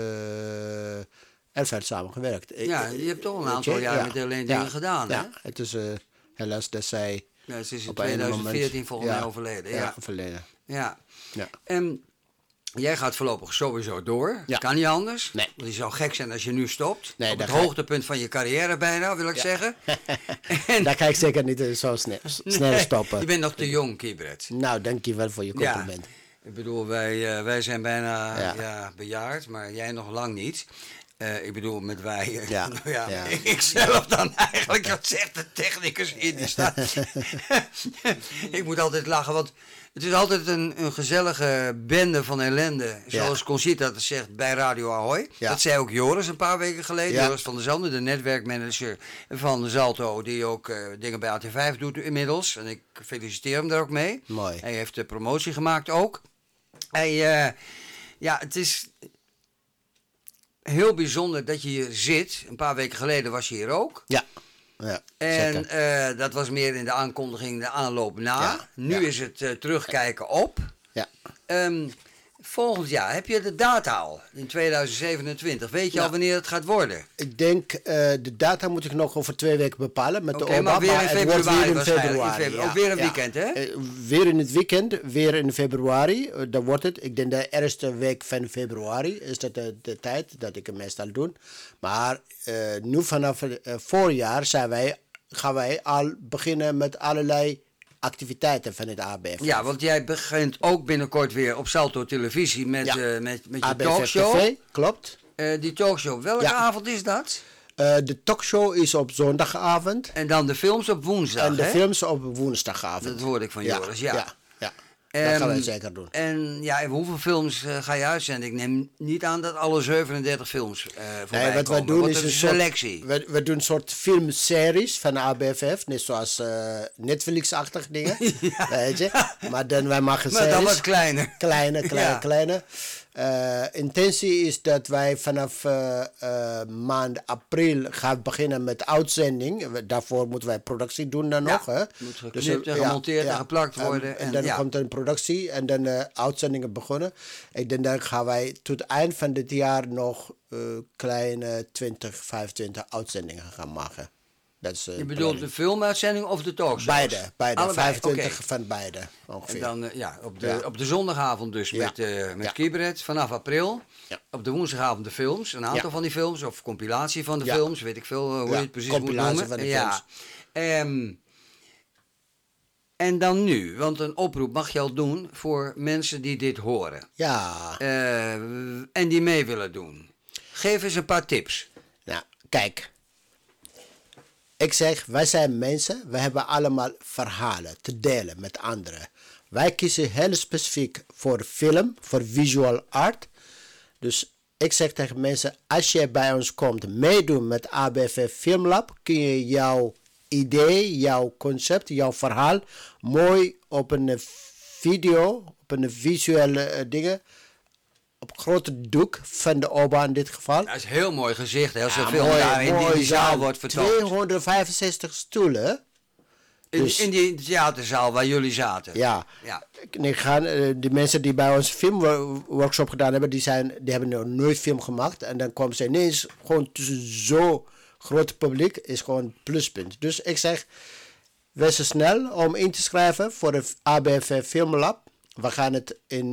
heel veel samen gewerkt. Ja, je hebt toch een Weet aantal je? jaar Ja. met Helene Ja. dingen gedaan, Ja, hè? het is uh, helaas dat zij Ja, ze is in op een tweeduizend veertien moment- volgens ja, mij overleden. Ja, Ja. verleden. Ja. Ja. En jij gaat voorlopig sowieso door. Ja. Kan niet anders. Nee. Want het zou gek zijn als je nu stopt. Nee, Op dat het ga ik- hoogtepunt van je carrière bijna, wil ik zeggen. En- Daar ga ik zeker niet uh, zo snel, snel stoppen. Je bent nog te jong, Kibret. Nou, dankjewel voor je Ja. compliment. Ik bedoel, wij, uh, wij zijn bijna ja. Ja. bejaard, maar jij nog lang niet. Uh, ik bedoel, met wij. Uh, Ja, nou ja, ja. ik zelf dan eigenlijk. Wat zegt de technicus hier? Die staat. Ik moet altijd lachen, want het is altijd een, een gezellige bende van ellende. Zoals Ja. Conchita dat zegt bij Radio Ahoy. Ja. Dat zei ook Joris een paar weken geleden. Ja. Joris van der Zanden, de netwerkmanager van Zalto. Die ook uh, dingen bij A T vijf doet inmiddels. En ik feliciteer hem daar ook mee. Mooi. Hij heeft de promotie gemaakt ook. Hij, uh, ja, het is heel bijzonder dat je hier zit. Een paar weken geleden was je hier ook. Ja, ja En zeker. uh, dat was meer in de aankondiging, de aanloop na. Ja, nu ja. is het uh, terugkijken op. Ja. Um, volgend jaar, heb je de data al? In tweeduizend zevenentwintig. Weet je Ja. al wanneer het gaat worden? Ik denk, uh, de data moet ik nog over twee weken bepalen met Oké, de O B A. maar weer in het wordt februari weer in waarschijnlijk. In februari, februari. ja, Ook weer een ja. weekend, hè? Uh, weer in het weekend, weer in februari. Uh, dat wordt het. Ik denk de eerste week van februari is dat de, de tijd dat ik het meestal doe. Maar uh, nu vanaf het uh, voorjaar zijn wij, gaan wij al beginnen met allerlei activiteiten van het A B F. Ja, want jij begint ook binnenkort weer op Salto Televisie met, Ja. uh, met, met je A B F talkshow. T V, klopt. Uh, die talkshow, welke Ja. avond is dat? Uh, de talkshow is op zondagavond. En dan de films op woensdag, En de hè? films op woensdagavond. Dat hoorde ik van Joris, ja. Ja, ja. Ehm, dat gaan wij zeker doen. En ja, en hoeveel films uh, ga je uitzenden? Ik neem niet aan dat alle zevenendertig films uh, voorbij Nee, wat komen. wij doen Wordt is het een een soort, selectie. we, we doen een soort filmseries van de A B F F, net zoals uh, Netflix-achtig dingen, weet je. Maar dan wij maken Maar series. dan wat kleiner. Kleine, kleine, Ja. kleine. Uh, intentie is dat wij vanaf uh, uh, maand april gaan beginnen met uitzending. We- Daarvoor moeten wij productie doen dan Ja, nog. Hè? moet geknipt Dus, en uh, gemonteerd en geplakt worden En, en dan ja. komt er een productie en dan uh, uitzendingen begonnen. Ik denk dat gaan wij tot het eind van dit jaar nog uh, kleine twintig, vijfentwintig uitzendingen gaan maken. Dat is, uh, Je bedoelt planning. de filmuitzending of de talkshows? Beide, beide. Allebei, vijfentwintig oké. van beide ongeveer. En dan uh, ja, op, de, Ja. op de zondagavond dus Ja. met, uh, met Ja. Kibret vanaf april. Ja. Op de woensdagavond de films, een aantal Ja. van die films. Of compilatie van de Ja. films, weet ik veel uh, hoe Ja, je het precies moet compilatie noemen. van de ja. Ehm, en dan nu, want een oproep mag je al doen voor mensen die dit horen. Ja. Uh, en die mee willen doen. Geef eens een paar tips. Nou, kijk. Ik zeg, wij zijn mensen, wij hebben allemaal verhalen te delen met anderen. Wij kiezen heel specifiek voor film, voor visual art. Dus ik zeg tegen mensen, als je bij ons komt meedoen met A B F F Filmlab, kun je jouw idee, jouw concept, jouw verhaal mooi op een video, op een visuele uh, dingen, op grote doek van de O B A in dit geval. Dat is heel mooi gezicht, heel Ja, zoveel mooi, daar in die, mooi die zaal zaal. wordt vertoond. tweehonderdvijfenzestig stoelen. In, dus- in die theaterzaal waar jullie zaten. Ja. Ja. Nee, gaan, uh, de mensen die bij ons filmworkshop gedaan hebben, die, zijn, die hebben nog nooit film gemaakt. En dan komen ze ineens gewoon tussen zo'n groot publiek, is gewoon een pluspunt. Dus ik zeg, wees snel om in te schrijven voor de A B F F Filmlab. We gaan het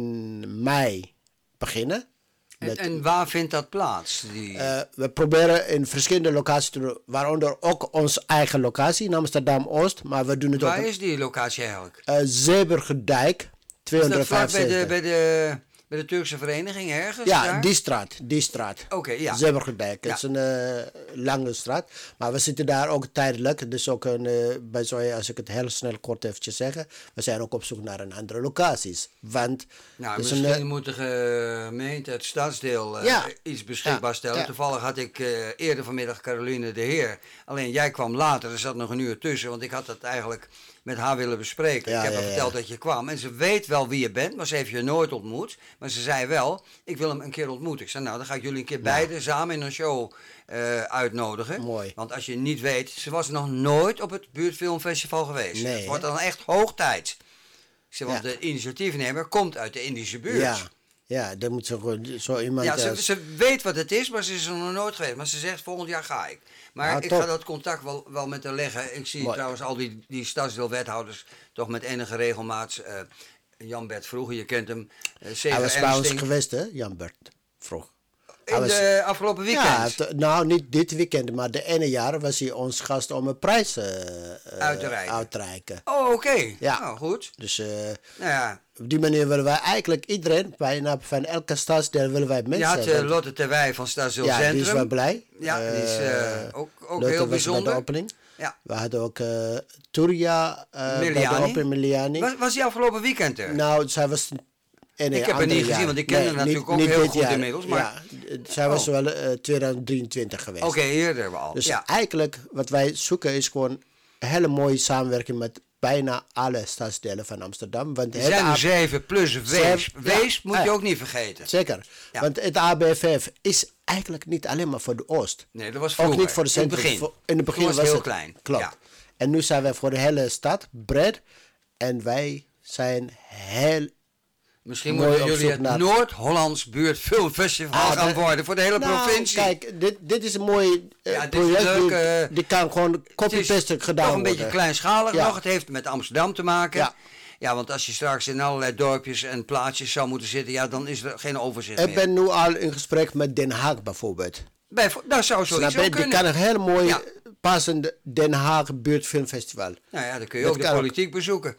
in mei beginnen. En, Met- en waar vindt dat plaats? Die... Uh, we proberen in verschillende locaties te doen, waaronder ook onze eigen locatie in Amsterdam-Oost. Maar we doen het waar ook is die locatie eigenlijk? uh, Zeeburgerdijk, Is dat vlak bij de, tweehonderdvijfenzeventig. bij, de, bij de Turkse vereniging ergens? Ja, daar? die straat, die straat. Oké, ja. Zeeburgerdijk, Ja. het is een uh, lange straat. Maar we zitten daar ook tijdelijk. Dus ook een, uh, bij zo, als ik het heel snel kort eventjes zeggen. We zijn ook op zoek naar een andere locaties. Want Nou, het is misschien een, uh, moet de gemeente, het stadsdeel, eh, Ja. iets beschikbaar Ja, stellen. ja. Toevallig had ik eh, eerder vanmiddag Caroline de Heer. Alleen jij kwam later, er zat nog een uur tussen, want ik had dat eigenlijk met haar willen bespreken. Ja, ik heb ja, haar ja. verteld dat je kwam. En ze weet wel wie je bent, maar ze heeft je nooit ontmoet. Maar ze zei wel, ik wil hem een keer ontmoeten. Ik zei, nou, dan ga ik jullie een keer beiden samen in een show eh, uitnodigen. Mooi. Want als je niet weet, ze was nog nooit op het buurtfilmfestival geweest. Nee, het wordt hè? dan echt hoog tijd. Ik zei, want Ja. de initiatiefnemer komt uit de Indische buurt. ja, ja, dan moet ze gewoon zo iemand... Ja, ze, als- ze weet wat het is, maar ze is er nog nooit geweest. Maar ze zegt, volgend jaar ga ik. Maar Nou, ik top. ga dat contact wel, wel met haar leggen. Ik zie Mooi. trouwens al die, die stadsdeelwethouders toch met enige regelmaat. eh, Jan-Bert Vroeger, je kent hem. eh Hij Sever was bij ons Ernsting. geweest, hè, Jan Bert, vroeg. Hij In was- de afgelopen weekend. Ja, t- nou niet dit weekend, maar de ene jaar was hij ons gast om een prijs eh, eh, Uit te reiken. uit te reiken. Oh, oké. Ja. Nou, goed. Dus eh, Nou ja, op die manier willen wij eigenlijk iedereen, bijna van elke stadsdeel willen wij je mensen had eh, hebben. Lotte Terwij van Stadsdeel Ja, die Centrum. is wel blij. Ja, die is eh, Eh, ook, ook Lotte heel was bij bijzonder. de opening. Ja. We hadden ook uh, Turia uh, bij de Miliani. opening, Miliani. Was, was die afgelopen weekend er? Nou, zij was... In Ik heb haar niet gezien, want ik ken haar natuurlijk ook heel goed inmiddels, maar- Ja, d- zij was Oh. wel uh, tweeduizend drieëntwintig geweest. Oké, eerder wel. Dus ja. eigenlijk wat wij zoeken is gewoon een hele mooie samenwerking met bijna alle stadsdelen van Amsterdam. Want Er het zijn A- er zeven plus Wees. Zeven, ja. Wees moet je Ja. ook niet vergeten. Zeker, Ja. want het A B F F is eigenlijk niet alleen maar voor de Oost. Nee, dat was Ook vroeger. niet voor de in het centrum. begin. Voor- in het begin Toen was het heel het klein. Klopt. Ja. En nu zijn wij voor de hele stad breed. En wij zijn heel... Misschien Mooi moeten op jullie zoek het naar- Noord-Hollands Buurtfilmfestival Ah, gaan dat- worden voor de hele Nou, provincie. kijk, dit, dit is een mooi eh, Ja, dit is project. leuk, die, eh, die kan gewoon Het is copy-paste gedaan toch een worden. beetje kleinschalig Ja. nog. Het heeft met Amsterdam te maken. Ja. Ja, want als je straks in allerlei dorpjes en plaatsjes zou moeten zitten, ja, dan is er geen overzicht Ik meer. ben nu al in gesprek met Den Haag bijvoorbeeld. Bijvo- dat zou Snap sowieso je? Die kunnen. kan een heel mooi Ja. passende Den Haag buurtfilmfestival. Nou ja, dan kun je Dat ook de kan ook. politiek bezoeken.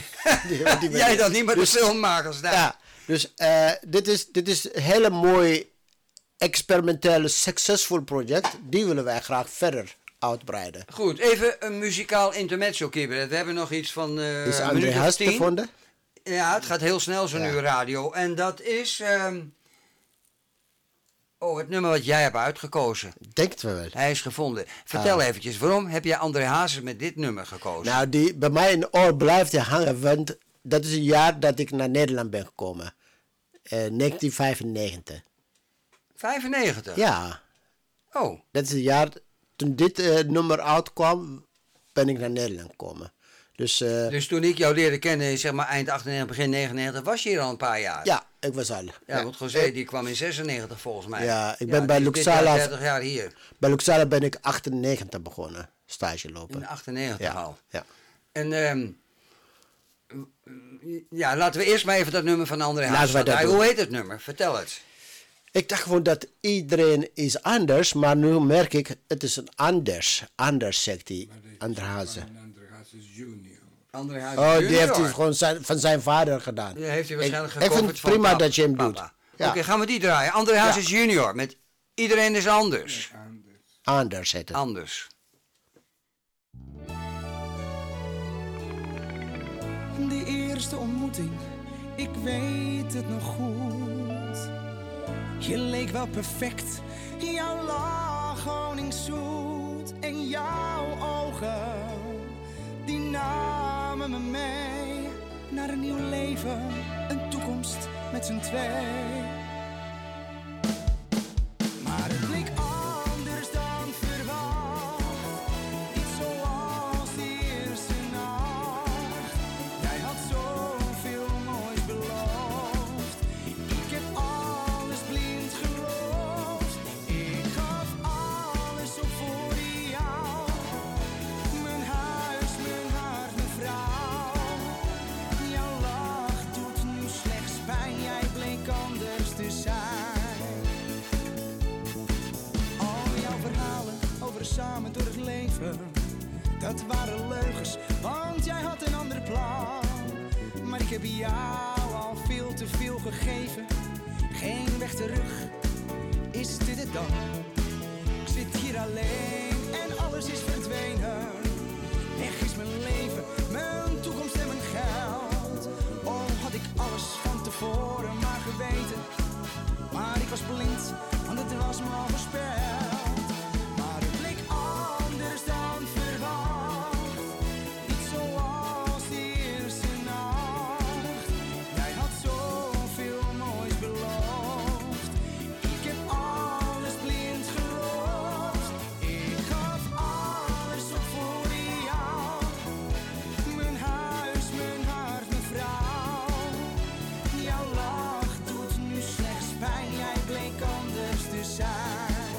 Die- die- Jij dan niet, maar de Dus- filmmakers daar. Ja, dus eh, dit, is, dit is een hele mooi, experimenteel, succesvol project. Die willen wij graag verder uitbreiden. Goed, even een muzikaal intermezzo, Kibber. We hebben nog iets van eh Is een André minuut of Haas tien. gevonden? Ja, het gaat heel snel zo'n Ja. uur radio. En dat is... ehm, Oh, het nummer wat jij hebt uitgekozen. Denkt we wel. Hij is gevonden. Vertel Ah. eventjes, waarom heb jij André Hazes met dit nummer gekozen? Nou, die, bij mij in de oor blijft hij hangen, want dat is een jaar dat ik naar Nederland ben gekomen. Eh, negentien vijfennegentig. vijfennegentig? Ja, Oh, dat is het jaar, toen dit eh, nummer uitkwam, ben ik naar Nederland gekomen. Dus, eh, dus toen ik jou leerde kennen, zeg maar eind achtennegentig, begin negenennegentig, was je hier al een paar jaar? ja, ik was al. Ja, want José die kwam in zesennegentig volgens mij. Ja, ik ben bij die is dit Luxala- jaar dertig jaar hier. Bij Luxala ben ik achtennegentig begonnen, stage lopen. In achtennegentig Ja, al. ja. En ehm, ja, laten we eerst maar even dat nummer van André Laten Hazes wij dat draaien. doen. Hoe heet het nummer? Vertel het. Ik dacht gewoon dat iedereen is anders, maar nu merk ik, het is een anders. Anders, zegt hij, André Hazes. André Hazes junior. André Hazes Oh, die junior. heeft hij gewoon zijn, van zijn vader gedaan. Die heeft hij waarschijnlijk ik, ik vind gecoverd het van prima pap- dat je hem doet. papa. Ja. Oké, gaan we die draaien. André Hazes junior met Iedereen is anders. Anders. Anders heet het. Anders. Die eerste ontmoeting, ik weet het nog goed. Je leek wel perfect, jouw lach honingszoet. En jouw ogen, die namen me mee. Naar een nieuw leven, een toekomst met z'n twee. Maar het bleek anders dan verwacht. Niet zoals die eerste nacht. Jij had zoveel moois beloofd. Ik heb alles blind geloofd. Ik gaf alles op voor jou. Mijn huis, mijn hart, mijn vrouw. Jouw lach doet nu slechts pijn. Jij bleek anders te zijn. Al jouw verhalen over samen door het leven, dat waren leugens, want jij had een ander plan. Maar ik heb jou al veel te veel gegeven. Geen weg terug, is dit het dan? Ik zit hier alleen en alles is verdwenen. Weg is mijn leven, mijn toekomst en mijn geld. Oh, had ik alles van tevoren maar geweten. Maar ik was blind, want het was me al voorspeld. Maar het bleek anders dan verwacht. Niet zoals die eerste nacht. Jij had zoveel moois beloofd. Ik heb alles blind geloofd. Ik gaf alles op voor jou. Mijn huis, mijn hart, mijn vrouw. Jouw lach doet nu slechts pijn. Jij bleek anders te zijn.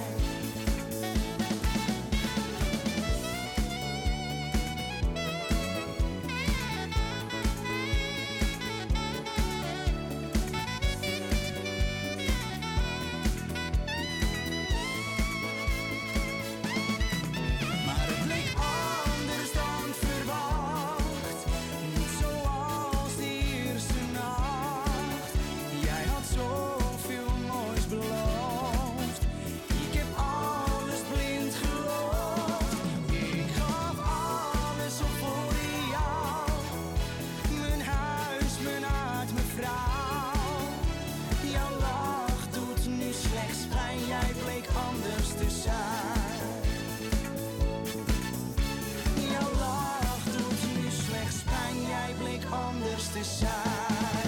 Maar het bleek anders dan verwacht. Niet zoals die eerste nacht. Jij had zoveel moois beloofd. Ik heb alles blind geloofd. Ik gaf alles op voor jou. Mijn huis, mijn hart, mijn vrouw. Jouw lach doet nu slechts pijn. Jij bleek anders te zijn. Jouw lach doet nu slechts pijn. Jij bleek anders te zijn.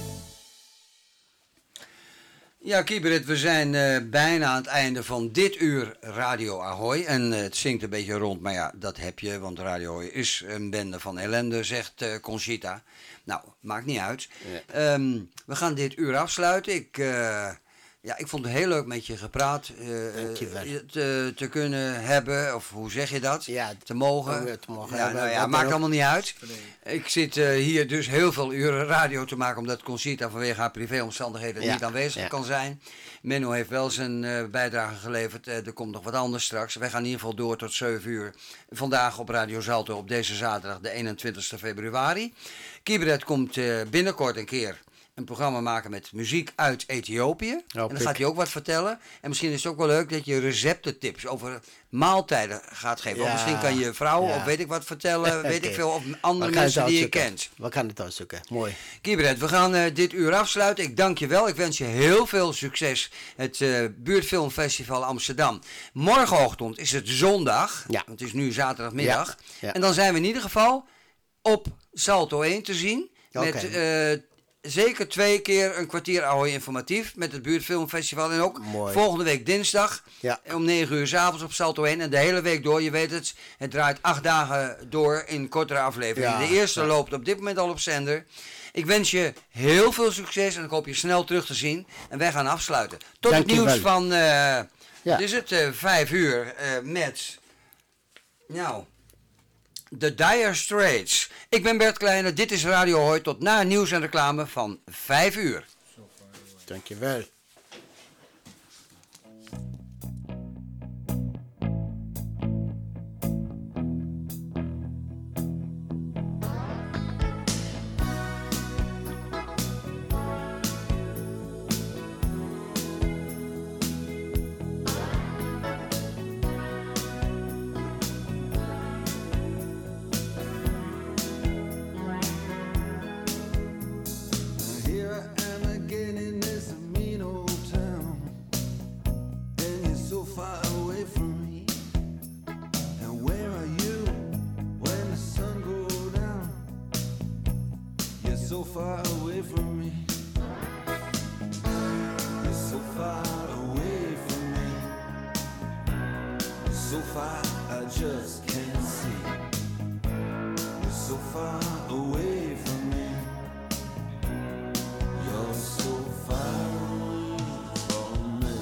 Ja, Kieberet, we zijn eh, bijna aan het einde van dit uur Radio Ahoy. En eh, het zingt een beetje rond, maar ja, dat heb je, want Radio Ahoy is een bende van ellende, zegt eh, Conchita. Nou, maakt niet uit. Ehm, we gaan dit uur afsluiten. Ik, eh, ja, ik vond het heel leuk met je gepraat eh, Dankjewel. eh, te, te kunnen hebben, of hoe zeg je dat? Ja, te mogen. om het te mogen ja, hebben, nou ja, wat maakt dan ook. allemaal niet uit. Ik zit eh, hier dus heel veel uren radio te maken, omdat Conchita vanwege haar privéomstandigheden Ja, niet aanwezig ja. kan zijn. Menno heeft wel zijn eh, bijdrage geleverd. Eh, er komt nog wat anders straks. Wij gaan in ieder geval door tot zeven uur. Vandaag op Radio Zalto op deze zaterdag, de eenentwintigste februari. Kieberet komt eh, binnenkort een keer een programma maken met muziek uit Ethiopië. En dan ik. gaat hij ook wat vertellen. En misschien is het ook wel leuk dat je receptentips over maaltijden gaat geven. Of Ja, misschien kan je vrouw ja. of weet ik wat vertellen. Weet Oké. ik veel. Of andere We gaan het mensen die je uitzoeken. kent. We gaan het uitzoeken. Mooi. Kieberet, we gaan eh, dit uur afsluiten. Ik dank je wel. Ik wens je heel veel succes. Het eh, Buurtfilmfestival Amsterdam. Morgenochtend is het zondag. Ja. Het is nu zaterdagmiddag. Ja, ja. En dan zijn we in ieder geval op Salto één te zien. Oké. Met eh, zeker twee keer een kwartier Ahoy informatief. Met het Buurtfilmfestival. En ook Mooi. volgende week dinsdag. Ja. Om negen uur 's avonds op Salto één. En de hele week door. Je weet het. Het draait acht dagen door in kortere afleveringen. Ja, de eerste ja. loopt op dit moment al op zender. Ik wens je heel veel succes en ik hoop je snel terug te zien. En wij gaan afsluiten. Tot Dank het je nieuws wel. van, eh Ja. wat is het, eh, vijf uur eh, met, nou, de Dire Straits. Ik ben Bert Kleine, dit is Radio Ahoy. Tot na nieuws en reclame van vijf uur. Dankjewel. so far away from me. You're so far away from me. So far I just can't see. You're so far away from me. You're so far away from me.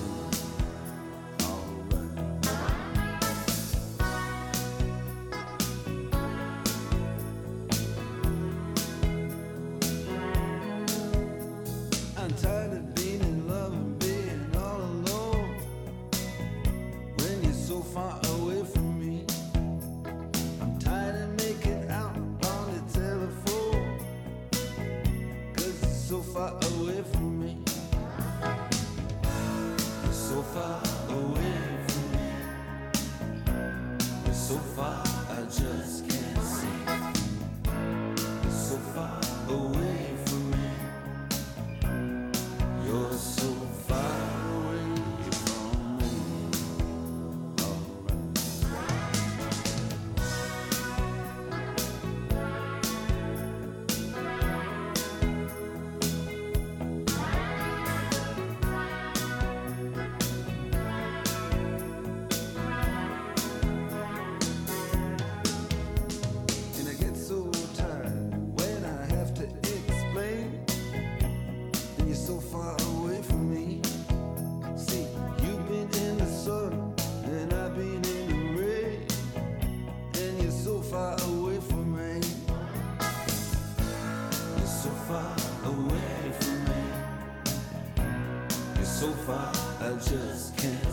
Alright. I'm tired of being in love and being all alone. When you're so far away from me, I'm tired of making out on the telephone. Cause you're so far away from me. You're so far away from me. You're so far I just can't see. You're so far away from me. You're so far away from me. And I get so tired when I have to explain. And you're so far away from me. See, you've been in the sun and I've been in the rain. And you're so far away from me. You're so far away from me. You're so far I just can't